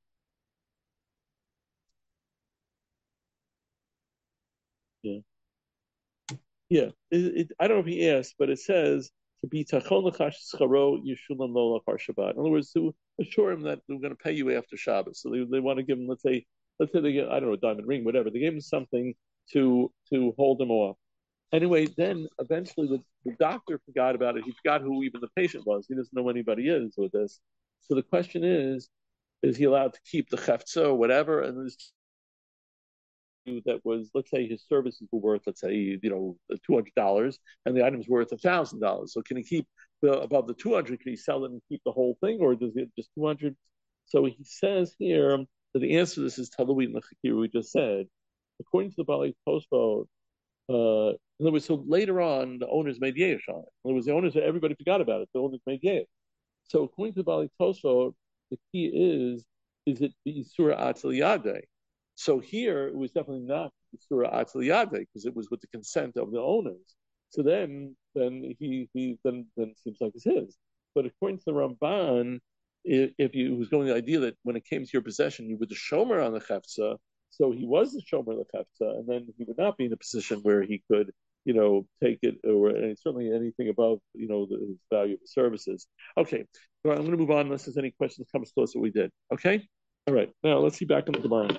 [SPEAKER 1] Yeah. Yeah. I don't know if he asked, but it says to be tachon l'chash scharo yishulam lo lachar Shabbat. In other words, to assure him that they're going to pay you after Shabbos. So they want to give him, let's say they get, I don't know, a diamond ring, whatever. They gave him something to hold him off. Anyway, then eventually the doctor forgot about it. He forgot who even the patient was. He doesn't know who anybody is with this. So the question is he allowed to keep the cheftza or whatever? And there's that was, let's say his services were worth, let's say, $200, and the item's worth $1,000. So can he keep above the 200? Can he sell it and keep the whole thing, or does it just 200? So he says here that the answer to this is Talui Nechakir, we just said. According to the Bali Tosfot, in other words, so later on, the owners made yesh on it. In other words, the owners, everybody forgot about it. The owners made yesh. So according to the Bali Tosfot, the key is it the Isura Atzal? So here it was definitely not Isura Atzal because it was with the consent of the owners. So then he then seems like it's his. But according to the Ramban, if you was going the idea that when it came to your possession, you were the shomer on the chefza, so he was the shomer of the chefza, and then he would not be in a position where he could, take it or certainly anything above, the value of the services. Okay, all right, I'm going to move on unless there's any questions comes to us that we did. Okay, all right. Now let's see back in the Gemara.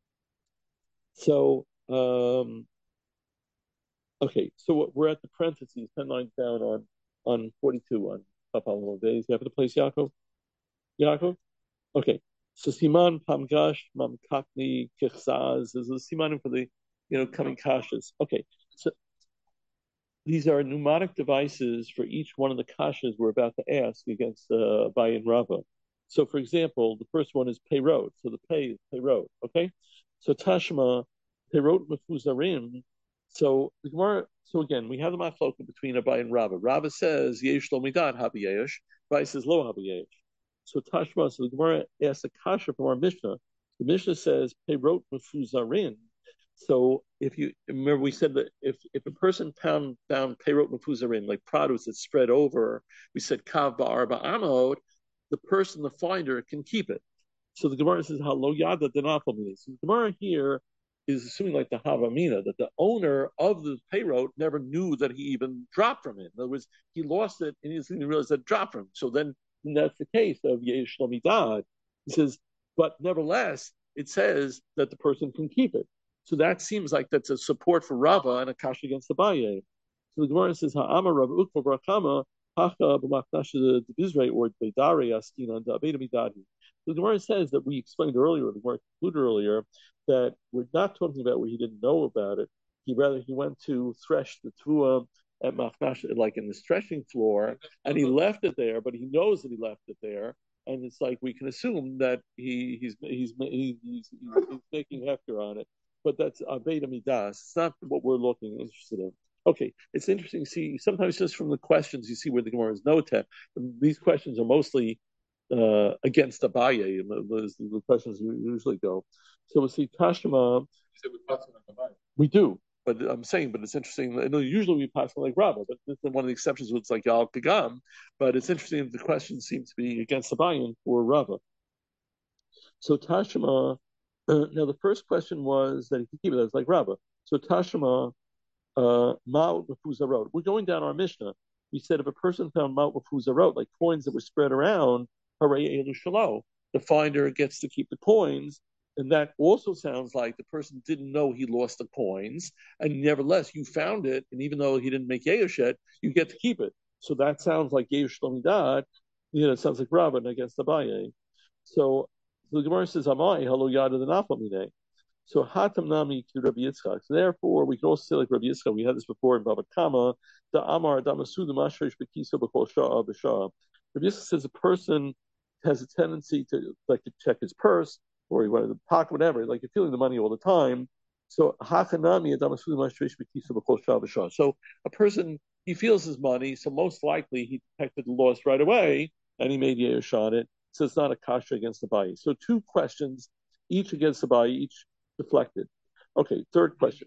[SPEAKER 1] So, okay, so we're at the parentheses, 10 lines down on 42 on Papal days. You have the place, Yaakov? Yaakov? Okay. So Siman Pamgash Mamkakni Kichsaz is a Simanim for the coming kashas. Okay. So these are mnemonic devices for each one of the kashas we're about to ask against Abaye and Rava. So for example, the first one is Peyrot. So the pay is Peyrot. Okay. So Tashma Peyrot Mefuzarim. So the Gemara. So again, we have the machloka between Abaye and Rava. Rava says Yesh Lo Midat Habi Yesh. Abaye says Lo Habi Yesh. So Tashma, so the Gemara asks a kasha from our Mishnah. The Mishnah says Peyrot Mefuzarin. So if you remember, we said that if a person found Peyrot Mefuzarin, like produce that's spread over, we said Kav Ba'ar Ba'amod, the person, the finder, can keep it. So the Gemara says Halo Yada Denafamini. So the Gemara here is assuming like the Havamina, that the owner of the Peyrot never knew that he even dropped from it. In other words, he lost it and he didn't realize that it dropped from him. So then that's the case of Yesh Lomidad. He says, but nevertheless, it says that the person can keep it. So that seems like that's a support for Rava and a kash against the Abaye. So the Gemara says, Ha'amar Rav Ukva Barakama, Hacha b'machnash Bizrei or Beidare Askina Da'abeda Midadi. The Gemara says that we explained earlier, the Gemara concluded earlier, that we're not talking about where he didn't know about it. He went to thresh the tuah at Machnash, like in this threshing floor, and he left it there, but he knows that he left it there, and it's like we can assume that he's making hefker on it, but that's Aveda Midas. It's not what we're interested in. Okay, it's interesting to see, sometimes just from the questions, you see where the Gemara is noted. These questions are mostly against Abaye, and the questions usually go. So we'll see Tashma. We do, but I'm saying, but it's interesting. Usually we pass like Rava, but this is one of the exceptions. It's like Yal Kagam, but it's interesting that the questions seem to be against Abaye for Rava. So Tashma. Now the first question was that he could keep it as like Rava. So Tashma. Ma'ut Mefuzarot. We're going down our Mishnah. We said if a person found Ma'ut Mefuzarot, like coins that were spread around, Harei Elu Shalo, the finder gets to keep the coins, and that also sounds like the person didn't know he lost the coins, and nevertheless you found it, and even though he didn't make Yesh yet, you get to keep it. So that sounds like Yesh Lomidad. It sounds like Rabban against Abaye. So the Gemara says, Amai, Halo Yada the Nafamine. So Hatam Nami to Rabbi Yitzchak. So therefore, we can also say like Rabbi Yitzchak. We had this before in Baba Kama. The Amar Damasu the Mashresh Bekiso B'Kol Shah B'Shah. Rabbi Yitzchak says a person has a tendency to like to check his purse or he wanted to pocket whatever, like you're feeling the money all the time. So Hakanami Damasu the Mashresh Bekiso B'Kol Shah B'Shah. So a person, he feels his money, so most likely he detected the loss right away and he made Yesh on it. So it's not a kasha against the Abaye. So two questions, each against the Abaye, each deflected. Okay, third question.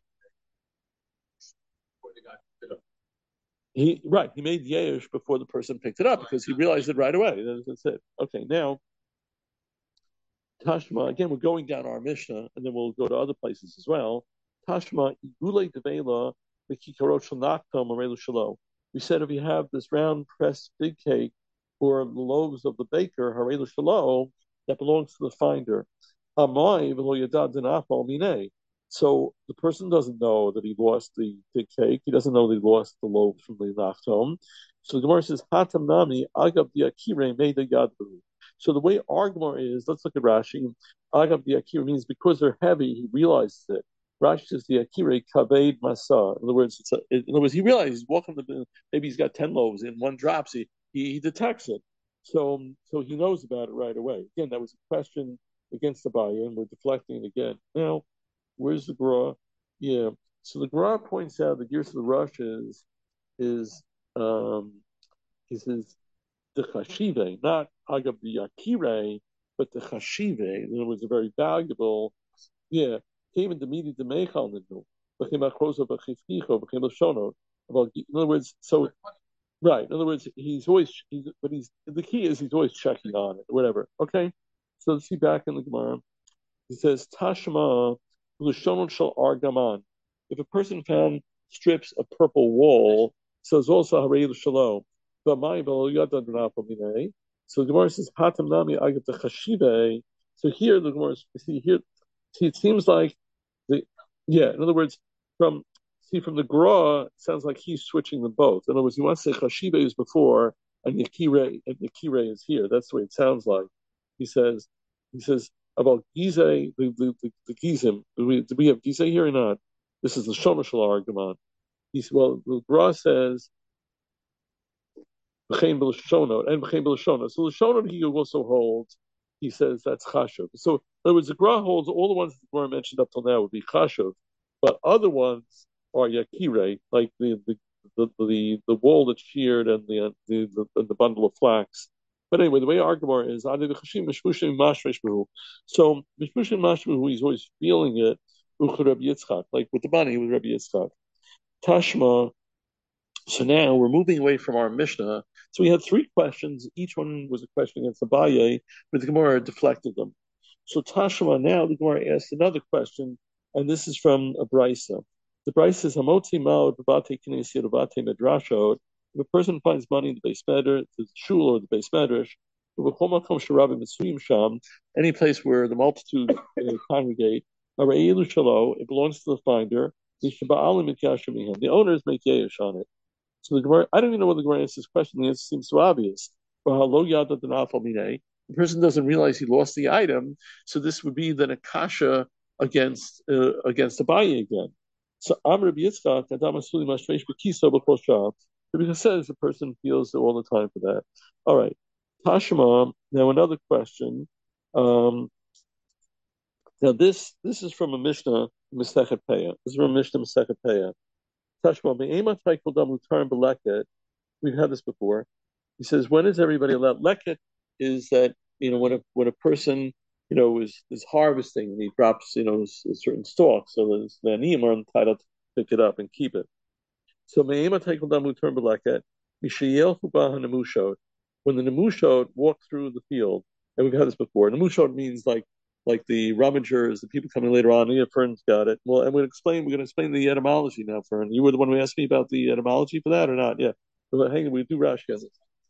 [SPEAKER 1] He made Yesh before the person picked it up because he realized it right away. That's it. Okay, now Tashma, again, we're going down our Mishnah, and then we'll go to other places as well. Tashma, Igule Devela, the Kikarot Shalnaktam, Marelu Shalo. We said if you have this round pressed fig cake or the loaves of the baker, Harelu Shalo, that belongs to the finder. Amai v'lo yadad denafal minei. So the person doesn't know that he lost the cake. He doesn't know that he lost the loaf from the nachtom. So the Gemara says, Hatam nami agab diakire made the yadbu. So the way our Gemara is, let's look at Rashi. Agab diakire means because they're heavy, he realizes it. Rashi says the akire kaved masa. In other words, he realizes he's walking maybe he's got 10 loaves and one drops. He detects it. So he knows about it right away. Again, that was a question against the Abaye, and we're deflecting again. Now, where's the Gra? Yeah. So the Gra points out the gears of the rush is he says the chashive, not agab the yakire, but the chashive. In other words, a very valuable. Yeah. Came in the media the meichal ninu. In other words, so right. In other words, the key is he's always checking on it, or whatever. Okay. So let's see back in the Gemara. He says, Tashma l'shonot shel argaman. If a person found strips of purple wool, so it's also harei l'shalom. So the Gemara says, Hatam nami agat the chashive. So here the Gemara, see, it seems like in other words, from the Gra, it sounds like he's switching them both. In other words, he wants to say chashive is before and Yakire is here. That's the way it sounds like. He says about Gizeh, the Gizim. Do we have Gizeh here or not? This is the Shomashal argument. The Gra says B'chein b'lashonot and B'chein b'lashonot. So Lashonot he also holds. He says that's chashuv. So in other words, the Gra holds all the ones that were mentioned up till now would be chashuv, but other ones are yakire, like the wool that's sheared and the bundle of flax. But anyway, the way our Gemara is, so mishmushim mashmuhu, he's always feeling it. Like with the bani with Rabbi Yitzchak. Tashma. So now we're moving away from our Mishnah. So we had three questions. Each one was a question against Abaye, but the Gemara deflected them. So Tashma, now the Gemara asked another question, and this is from a Brisa. The Brisa says, Hamotzi ma'od b'batei knesiyot b'batei medrashot. If a person finds money in the base medrash, the shul or the base medrash, any place where the multitude congregate, it belongs to the finder. The owners make yesh on it. So the Gemara, I don't even know whether the Gemara answers this question. The answer seems so obvious. The person doesn't realize he lost the item, so this would be then a kasha against Abaye again. So Amr Rabbi Yitzchak, because it says the person feels all the time for that. All right, Tashma. Now another question. Now this is from a Mishnah Masechet Peah. This is from a Mishnah Masechet Peah. Tashma, we've had this before. He says, when is everybody allowed? Leket is that, when a person, is harvesting and he drops, a certain stalk, so the aniyim are entitled to pick it up and keep it. So when the nemushot walk through the field, and we've had this before, nemushot means like the rummagers, the people coming later on. Yeah, Fern's got it. Well, and we're going to explain the etymology now, Fern. You were the one who asked me about the etymology for that or not? Yeah. Well, hang on, we do Rashi on this.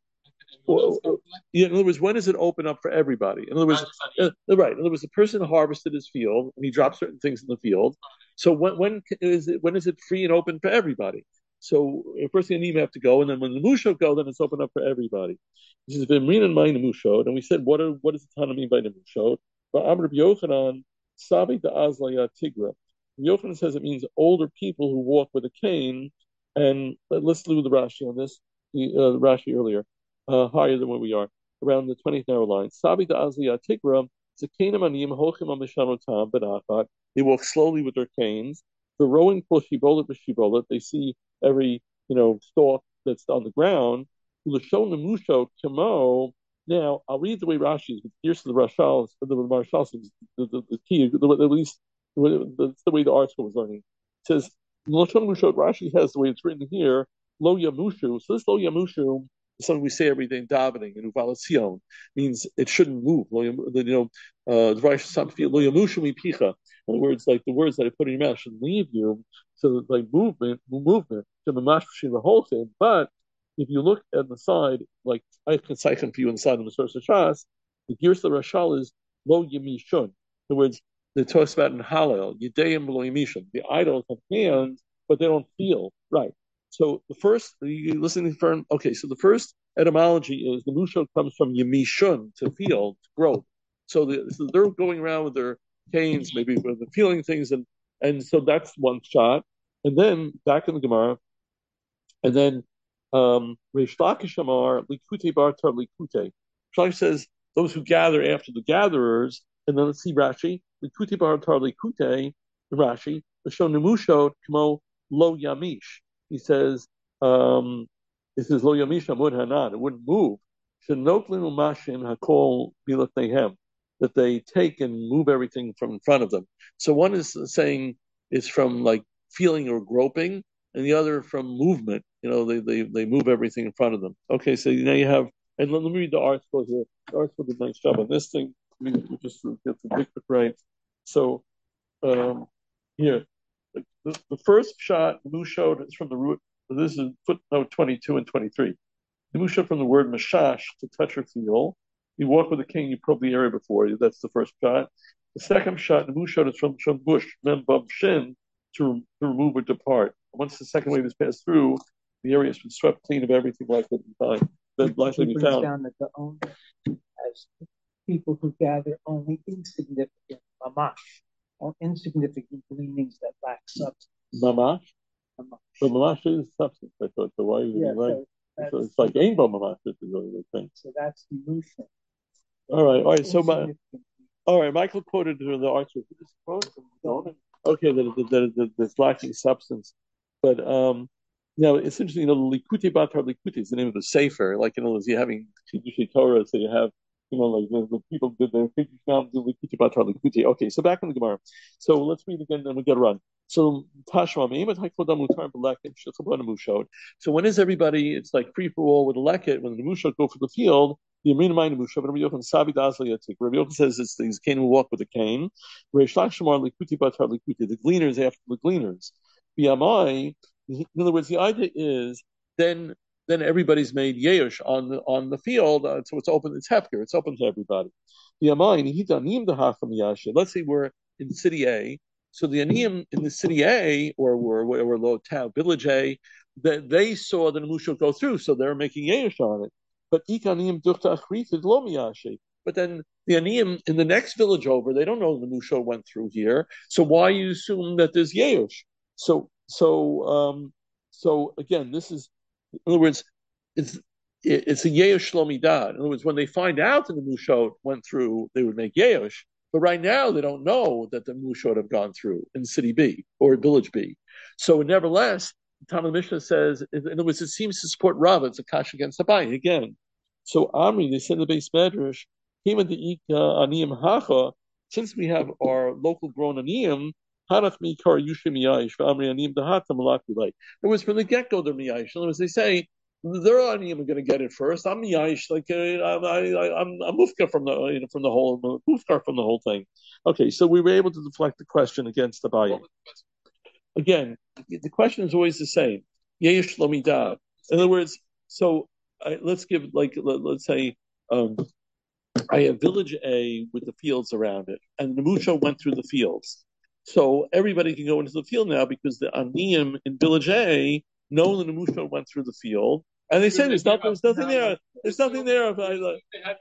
[SPEAKER 1] In other words, when does it open up for everybody? In other words, right. In other words, the person harvested his field and he dropped certain things in the field. So when is it free and open for everybody? So first thing you have to go, and then when the mushot go, then it's open up for everybody. This is v'mrin and my nemushot, and we said what does the Tana mean by nemushot? But Amr Yochanan Sabi the Azlaya Tigra. Yochanan says it means older people who walk with a cane. And let's do the Rashi on this. Rashi earlier, higher than where we are, around the 20th hour line. Sabi the Azlaya Tigra. They walk slowly with their canes. The rowing pull shibolet b'shibolet. They see every stalk that's on the ground. Now I'll read the way Rashi is. Here's the Rashal, the Marshal says the key. At least that's the way the article was learning. It says Rashi has the way it's written here. Lo yamushu. So this lo yamushu is something we say every day in davening. And uvalatzion means it shouldn't move. Lo yamushu mipicha. In other words, like the words that I put in your mouth should leave you. So like movement to the whole thing. But if you look at the side, like I can cycle for you inside the Masorah Shas, the Girs the Rashal is lo yemishun. In other words, that talks about in Hallel, Yidayim B'lo Yamishim. The idols have hands, but they don't feel. Right. So the first, you listening to okay, so the first etymology is the Mushot comes from Yamishun, to feel, to grow. So they're going around with their canes, maybe with the feeling things, and so that's one shot. And then back in the Gemara, and then Reish Lakish Amar Likute Bartar Likute. Shlosh says those who gather after the gatherers, and then let's see Rashi Likute Bartar Likute. Rashi Lashon Nemushot Kmo Lo Yamish. He says this is Lo Yamish Amud Hanan. It wouldn't move. Shenoklinu Mashim Hakol Bilatnehem. That they take and move everything from in front of them. So one is saying it's from like feeling or groping, and the other from movement. They move everything in front of them. Okay, so now you have, and let me read the article here. The article did a nice job on this thing. We just get the dictum right. So here, the first shot, Mushot, is from the root. This is footnote 22 and 23. The Mushot from the word mashash, to touch or feel. You walk with a king, you probe the area before you. That's the first shot. The second shot, the Mushot, is from bush, mem bum shin, to remove or depart. Once the second wave is passed through, the area has been swept clean of everything likely to be found.
[SPEAKER 2] Down that the owner as people who gather only insignificant mamash, or insignificant gleanings that lack substance.
[SPEAKER 1] Mamash? So mamash is substance, I thought. So why are you so it's like Ainbo mamash, this is really the thing.
[SPEAKER 2] So that's the Musha.
[SPEAKER 1] All right. So Michael quoted the archer. Okay, that it's lacking substance, but it's interesting. The Likutei Batar Likutei is the name of the sefer. Like you're having Kiddushei Torah, so you have like the people did their Kiddush now do Likutei Batar Likutei. Okay, so back in the Gemara. So let's read again, then we get a run. So Tashma Meimat Hakodam Mutar B'Leket Shechabon Mushot. So when is everybody? It's like free for all with a leket. When the Mushot go for the field. The Yamin Mine Mushot, Rabbi Yochanan Sabi Dazli Yatik. Rabbi Yochanan says it's these cane who walk with a cane. Reish Lakish Likutei Batar Likutei. The gleaners after the gleaners. B'Yamai. In other words, the idea is then everybody's made yesh on the field, so it's open. It's hefker. It's open to everybody. Let's say we're in city A. So the aniyim in the city A or low town village A, that they saw the nemushot go through, so they're making yesh on it. But But then the aniyim in the next village over, they don't know the nemushot went through here. So why you assume that there's yesh? So again, this is, in other words, it's a yesh shlomidah. In other words, when they find out that the mushot went through, they would make yesh. But right now, they don't know that the mushot have gone through in city B or village B. So nevertheless, Talmud Mishnah says, in other words, it seems to support Rav. It's a kash against Abaye again. So Amri, they said in the base medrash, aniyim hacha. Since we have our local grown aniyim, it was from the get-go they're miyayish. In other words, they say their aniyim are going to get it first. I'm miyayish, like I'm mufka from the whole thing. Okay, so we were able to deflect the question against the Abaye. Again, the question is always the same. Yesh lomidah. In other words, so let's give let's say. I have village A with the fields around it, and the Musha went through the fields. So everybody can go into the field now because the Aniyim in village A know that the Musha went through the field, and they say there's nothing there. There's nothing there. I know.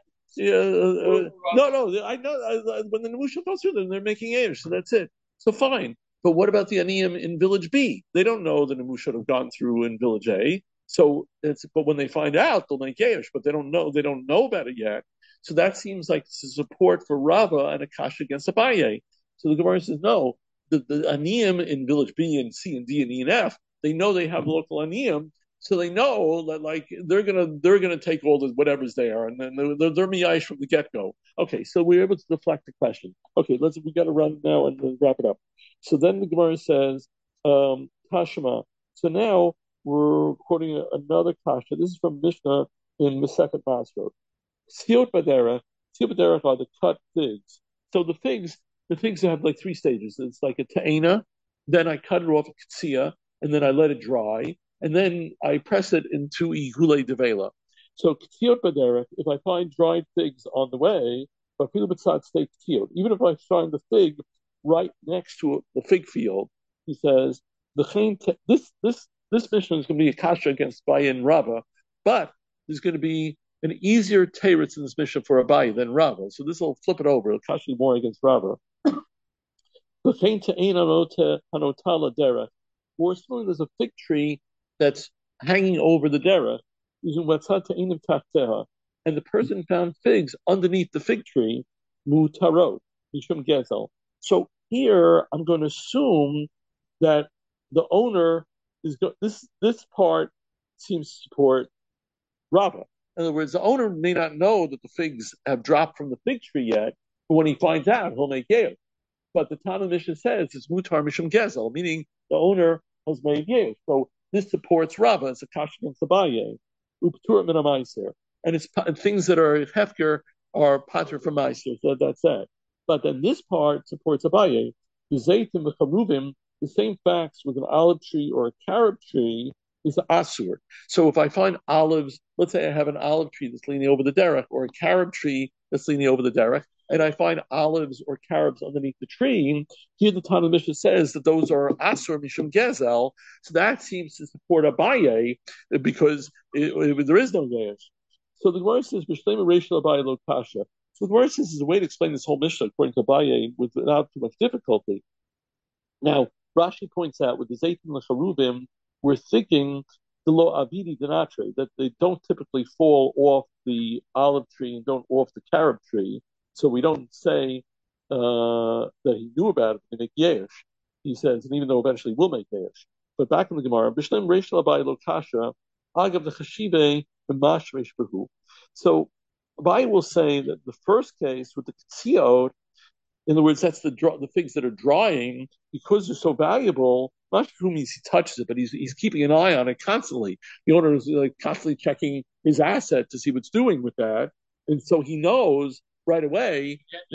[SPEAKER 1] When the Musha goes through them, they're making Eish, so that's it. So fine. But what about the Aniyim in village B? They don't know that the Musha have gone through in village A. But when they find out, they'll make Eish, but they don't know about it yet. So that seems like support for Rava and Akash against Abaye. So the Gemara says, no, the Aniyim in village B and C and D and E and F, they know they have local Aniyim, so they know that they're gonna take all the whatever's there, and then they're miyayish from the get-go. Okay, so we're able to deflect the question. Okay, we got to run now and wrap it up. So then the Gemara says, Tashma. So now we're quoting another kasha. This is from Mishnah in Masechet Masrot. Siot Baderech are the cut figs. So the figs have like three stages. It's like a ta'ena, then I cut it off a ktsiya, and then I let it dry, and then I press it into igule devela. So Siot Baderech, if I find dried figs on the way, even if I find the fig right next to the fig field. He says this mission is going to be a kasha against Abaye and Rava, but there's going to be an easier teretz in this mission for Abaye than Rava. So this will flip it over. It'll kasha more against Rava. Or similarly, there's a fig tree that's hanging over the derech, and the person found figs underneath the fig tree, mutarot, mishum gezel. So here, I'm going to assume that the owner this part seems to support Rava. In other words, the owner may not know that the figs have dropped from the fig tree yet, but when he finds out, he'll make yesh. But the Tana Mishnah says it's mutar mishum gezel, meaning the owner has made yesh. So this supports Rava. It's a kash against Abaye. Uptur min meiser, and it's things that are hefker are pater from meiser. So that's that. But then this part supports Abaye. The zaytim v'charuvim, the same facts with an olive tree or a carob tree is asur. So if I find olives, let's say I have an olive tree that's leaning over the derech, or a carob tree that's leaning over the derech, and I find olives or carobs underneath the tree, here the Tana Mishnah says that those are asur mishum gezel. So that seems to support Abaye because there is no yesh. So the Gemara says b'shleima reishel Abaye lo kasha. So the Gemara says is a way to explain this whole Mishnah according to Abaye without too much difficulty. Now Rashi points out with the zaytim l'charuvim, we're thinking the lo avidi denatre, that they don't typically fall off the olive tree and don't off the carob tree. So we don't say that he knew about it to make yesh. He says, and even though eventually we'll make yesh. But back in the Gemara, b'shlem reishel Abaye lo kasha, agav the chashive b'mashmesh b'hu. So Abaye will say that the first case with the ktziot, in other words, that's the figs that are drying because they're so valuable. Mashbhu means he touches it, but he's keeping an eye on it constantly. The owner is like constantly checking his asset to see what's doing with that, and so he knows right away.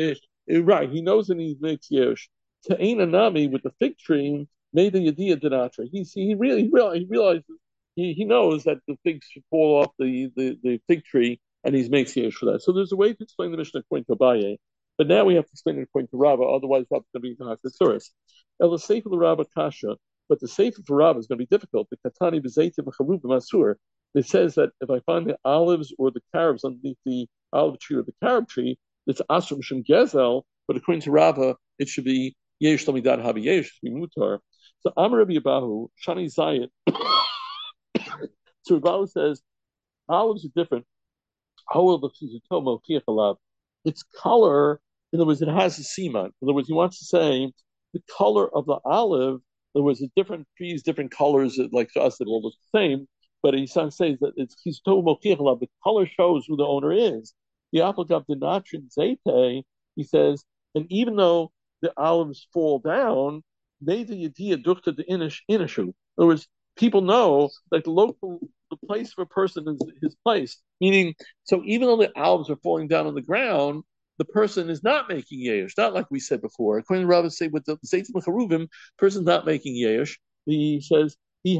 [SPEAKER 1] Right, he knows that he makes yesh. Ta'ina nami with the fig tree made the yediyah denatra. He realizes he knows that the figs should fall off the fig tree, and he makes yesh for that. So there's a way to explain the Mishnah according to Abaye. But now we have to explain it according to Rava, otherwise Rava's going to be not the source. El Sefer the Rava Kasha, but the Sefer for Rava is going to be difficult. The Katani b'zeitim v'charuvim asur. It says that if I find the olives or the carobs underneath the olive tree or the carob tree, it's asur mishum gezel. But according to Rava, it should be yesh lamidad havi yesh, should be mutar. So Amar Rabbi Abahu Shani Zayit. So Abahu says olives are different. Its color, in other words, it has a siman. In other words, he wants to say the color of the olive. In other words, the different trees, different colors, like to us, it all looks the same. But he says that he's told Mokiach, the color shows who the owner is. The applicant the natrin zayte, he says, and even though the olives fall down, they the yediyah dukta the inishu. In other words, people know that the place of a person is his place. Meaning, so even though the olives are falling down on the ground, the person is not making yesh. Not like we said before. According to Rava, say with the Seitzim Charuvim, person's not making yesh. He says,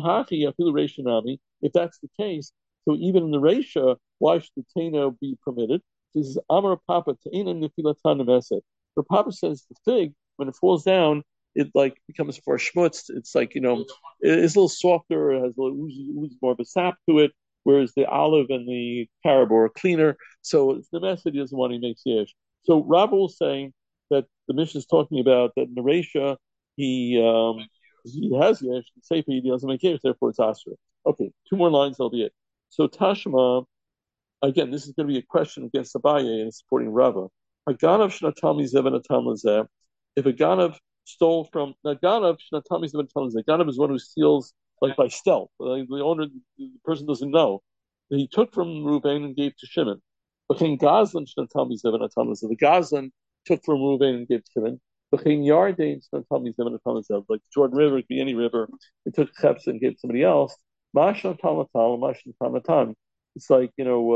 [SPEAKER 1] if that's the case, so even in the Reisha, why should the Tana be permitted? This is Amar Papa Tana Nefilatan Neveset. The Papa says the fig, when it falls down, it like becomes for schmutz. It's like, it's a little softer, it has a little oozes more of a sap to it, whereas the olive and the carob are cleaner. So it's the message he doesn't want to make yesh. So Rabbi will say that the Mishnah is talking about that in the Reisha, he has yesh, the Sefer he doesn't make yesh, therefore it's asur. Okay, 2 more lines, that'll be it. So Tashma, again, this is going to be a question against Abaye and supporting Rava. Haganav shnatam zev natam lazeh. If a ganav stole from Ganav shnatami zev natam lazeh, ganav is one who steals like by stealth. The owner, the person doesn't know. He took from Reuven and gave to Shimon. B'chein Gazlan shnatami zev natam lazeh. The Gazlan took from Reuven and gave to Shimon. B'chein Yarden shnatami zev natam lazeh. Like the Jordan River, it could be any river. It took Chepsa and gave to somebody else. It's like,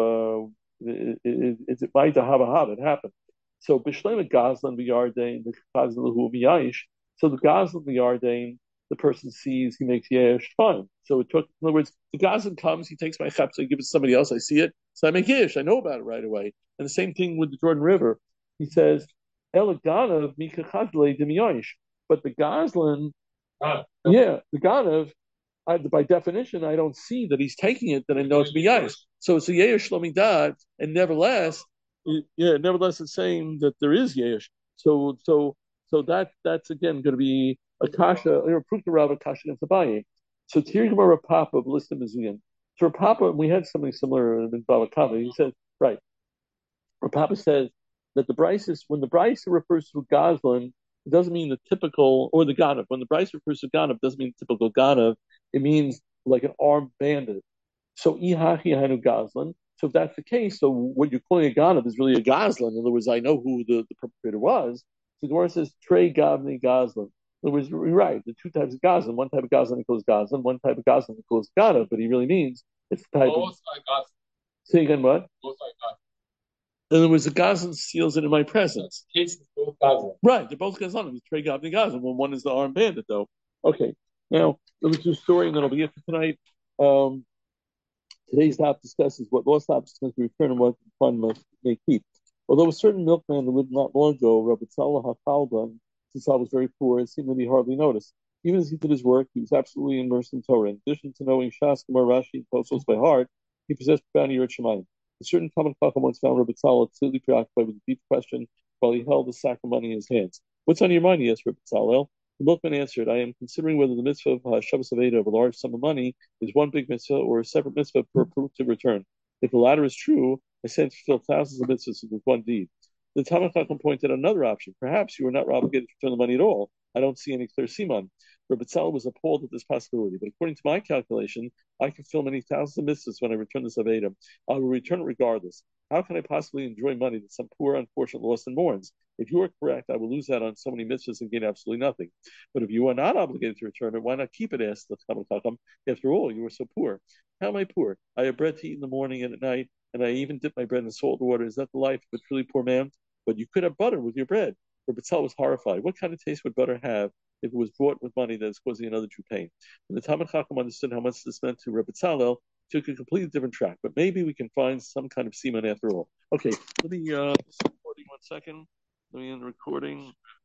[SPEAKER 1] it's by the haba. It happened. So b'shleim gazlan v'yardain, the gazlan hu v'yayish. So the gazlan v'yardain, the person sees, he makes yesh, fine. So it took, in other words, the gazlan comes, he takes my chepsa, he gives it to somebody else, I see it, so I make yesh, I know about it right away. And the same thing with the Jordan River. He says, Elaganav mikachadle demioish. But the Goslin, the Ganav, by definition, I don't see that he's taking it, that I know it's biyais. So it's a yesh shlomi and nevertheless, it's saying that there is yesh. So that's again going to be a kasha or a kasha against Abaye. So Tirgama Rapapa list Mizuyan. So Rapapa, we had something similar in Bava Kama. He said, right. Rapapa says that when the Brisa refers to Goslin, it doesn't mean the typical, or the Ganav. When the Brisa refers to Ganav, it doesn't mean the typical Ganav. It means like an armed bandit. So Ihachi Hanu Goslin. So if that's the case, so what you're calling a Ganav is really a Goslin. In other words, I know who the perpetrator was. So the Gemara says Trey Gavni Goslin. In other words, you're right. The two types of Goslin. One type of Goslin that calls Goslin. One type of Goslin that calls Ganav. But he really means it's the type of. Say again, what? In other words, the Goslin steals it in my presence. Right, they're both Goslin. It's Trey Gavni Goslin. One is the armed bandit, though. Okay, now let me do a story, and that'll be it for tonight. Today's topic discusses what lost obstacles to return and what fun may keep. Although a certain milkman who lived not long ago, Rabbi Tzala HaFalban, since I was very poor, it seemed that he hardly noticed. Even as he did his work, he was absolutely immersed in Torah. In addition to knowing Shas, Gemara, Rashi, and Tosfos by heart, he possessed profound Yirat Shamayim. A certain common chacham once found Rabbi Tzala clearly preoccupied with a deep question while he held the sack of money in his hands. "What's on your mind?" he asked Rabbi Tzala. The milkman answered, "I am considering whether the mitzvah of Shabbos Aveda of a large sum of money is one big mitzvah or a separate mitzvah per to return. If the latter is true, I stand to fulfill thousands of mitzvahs with one deed." The Talmud Chacham pointed out another option. "Perhaps you are not obligated to return the money at all. I don't see any clear siman." Rabbi Tzala was appalled at this possibility, but according to my calculation, I can fulfill many thousands of mitzvahs when I return this Aveda. I will return it regardless. How can I possibly enjoy money that some poor, unfortunate lost and mourns? If you are correct, I will lose out on so many mitzvahs and gain absolutely nothing. But if you are not obligated to return it, why not keep it? Asked the Talmud Chacham. After all, you are so poor. How am I poor? I have bread to eat in the morning and at night, and I even dip my bread in salt water. Is that the life of a truly poor man? But you could have butter with your bread. Rabbi Tzal was horrified. What kind of taste would butter have if it was bought with money that is causing another Jew pain? When the Talmud Chacham understood how much this meant to Rabbi Tzalel, took a completely different track. But maybe we can find some kind of semen after all. Okay, let me recording 1 second. Let me end the recording.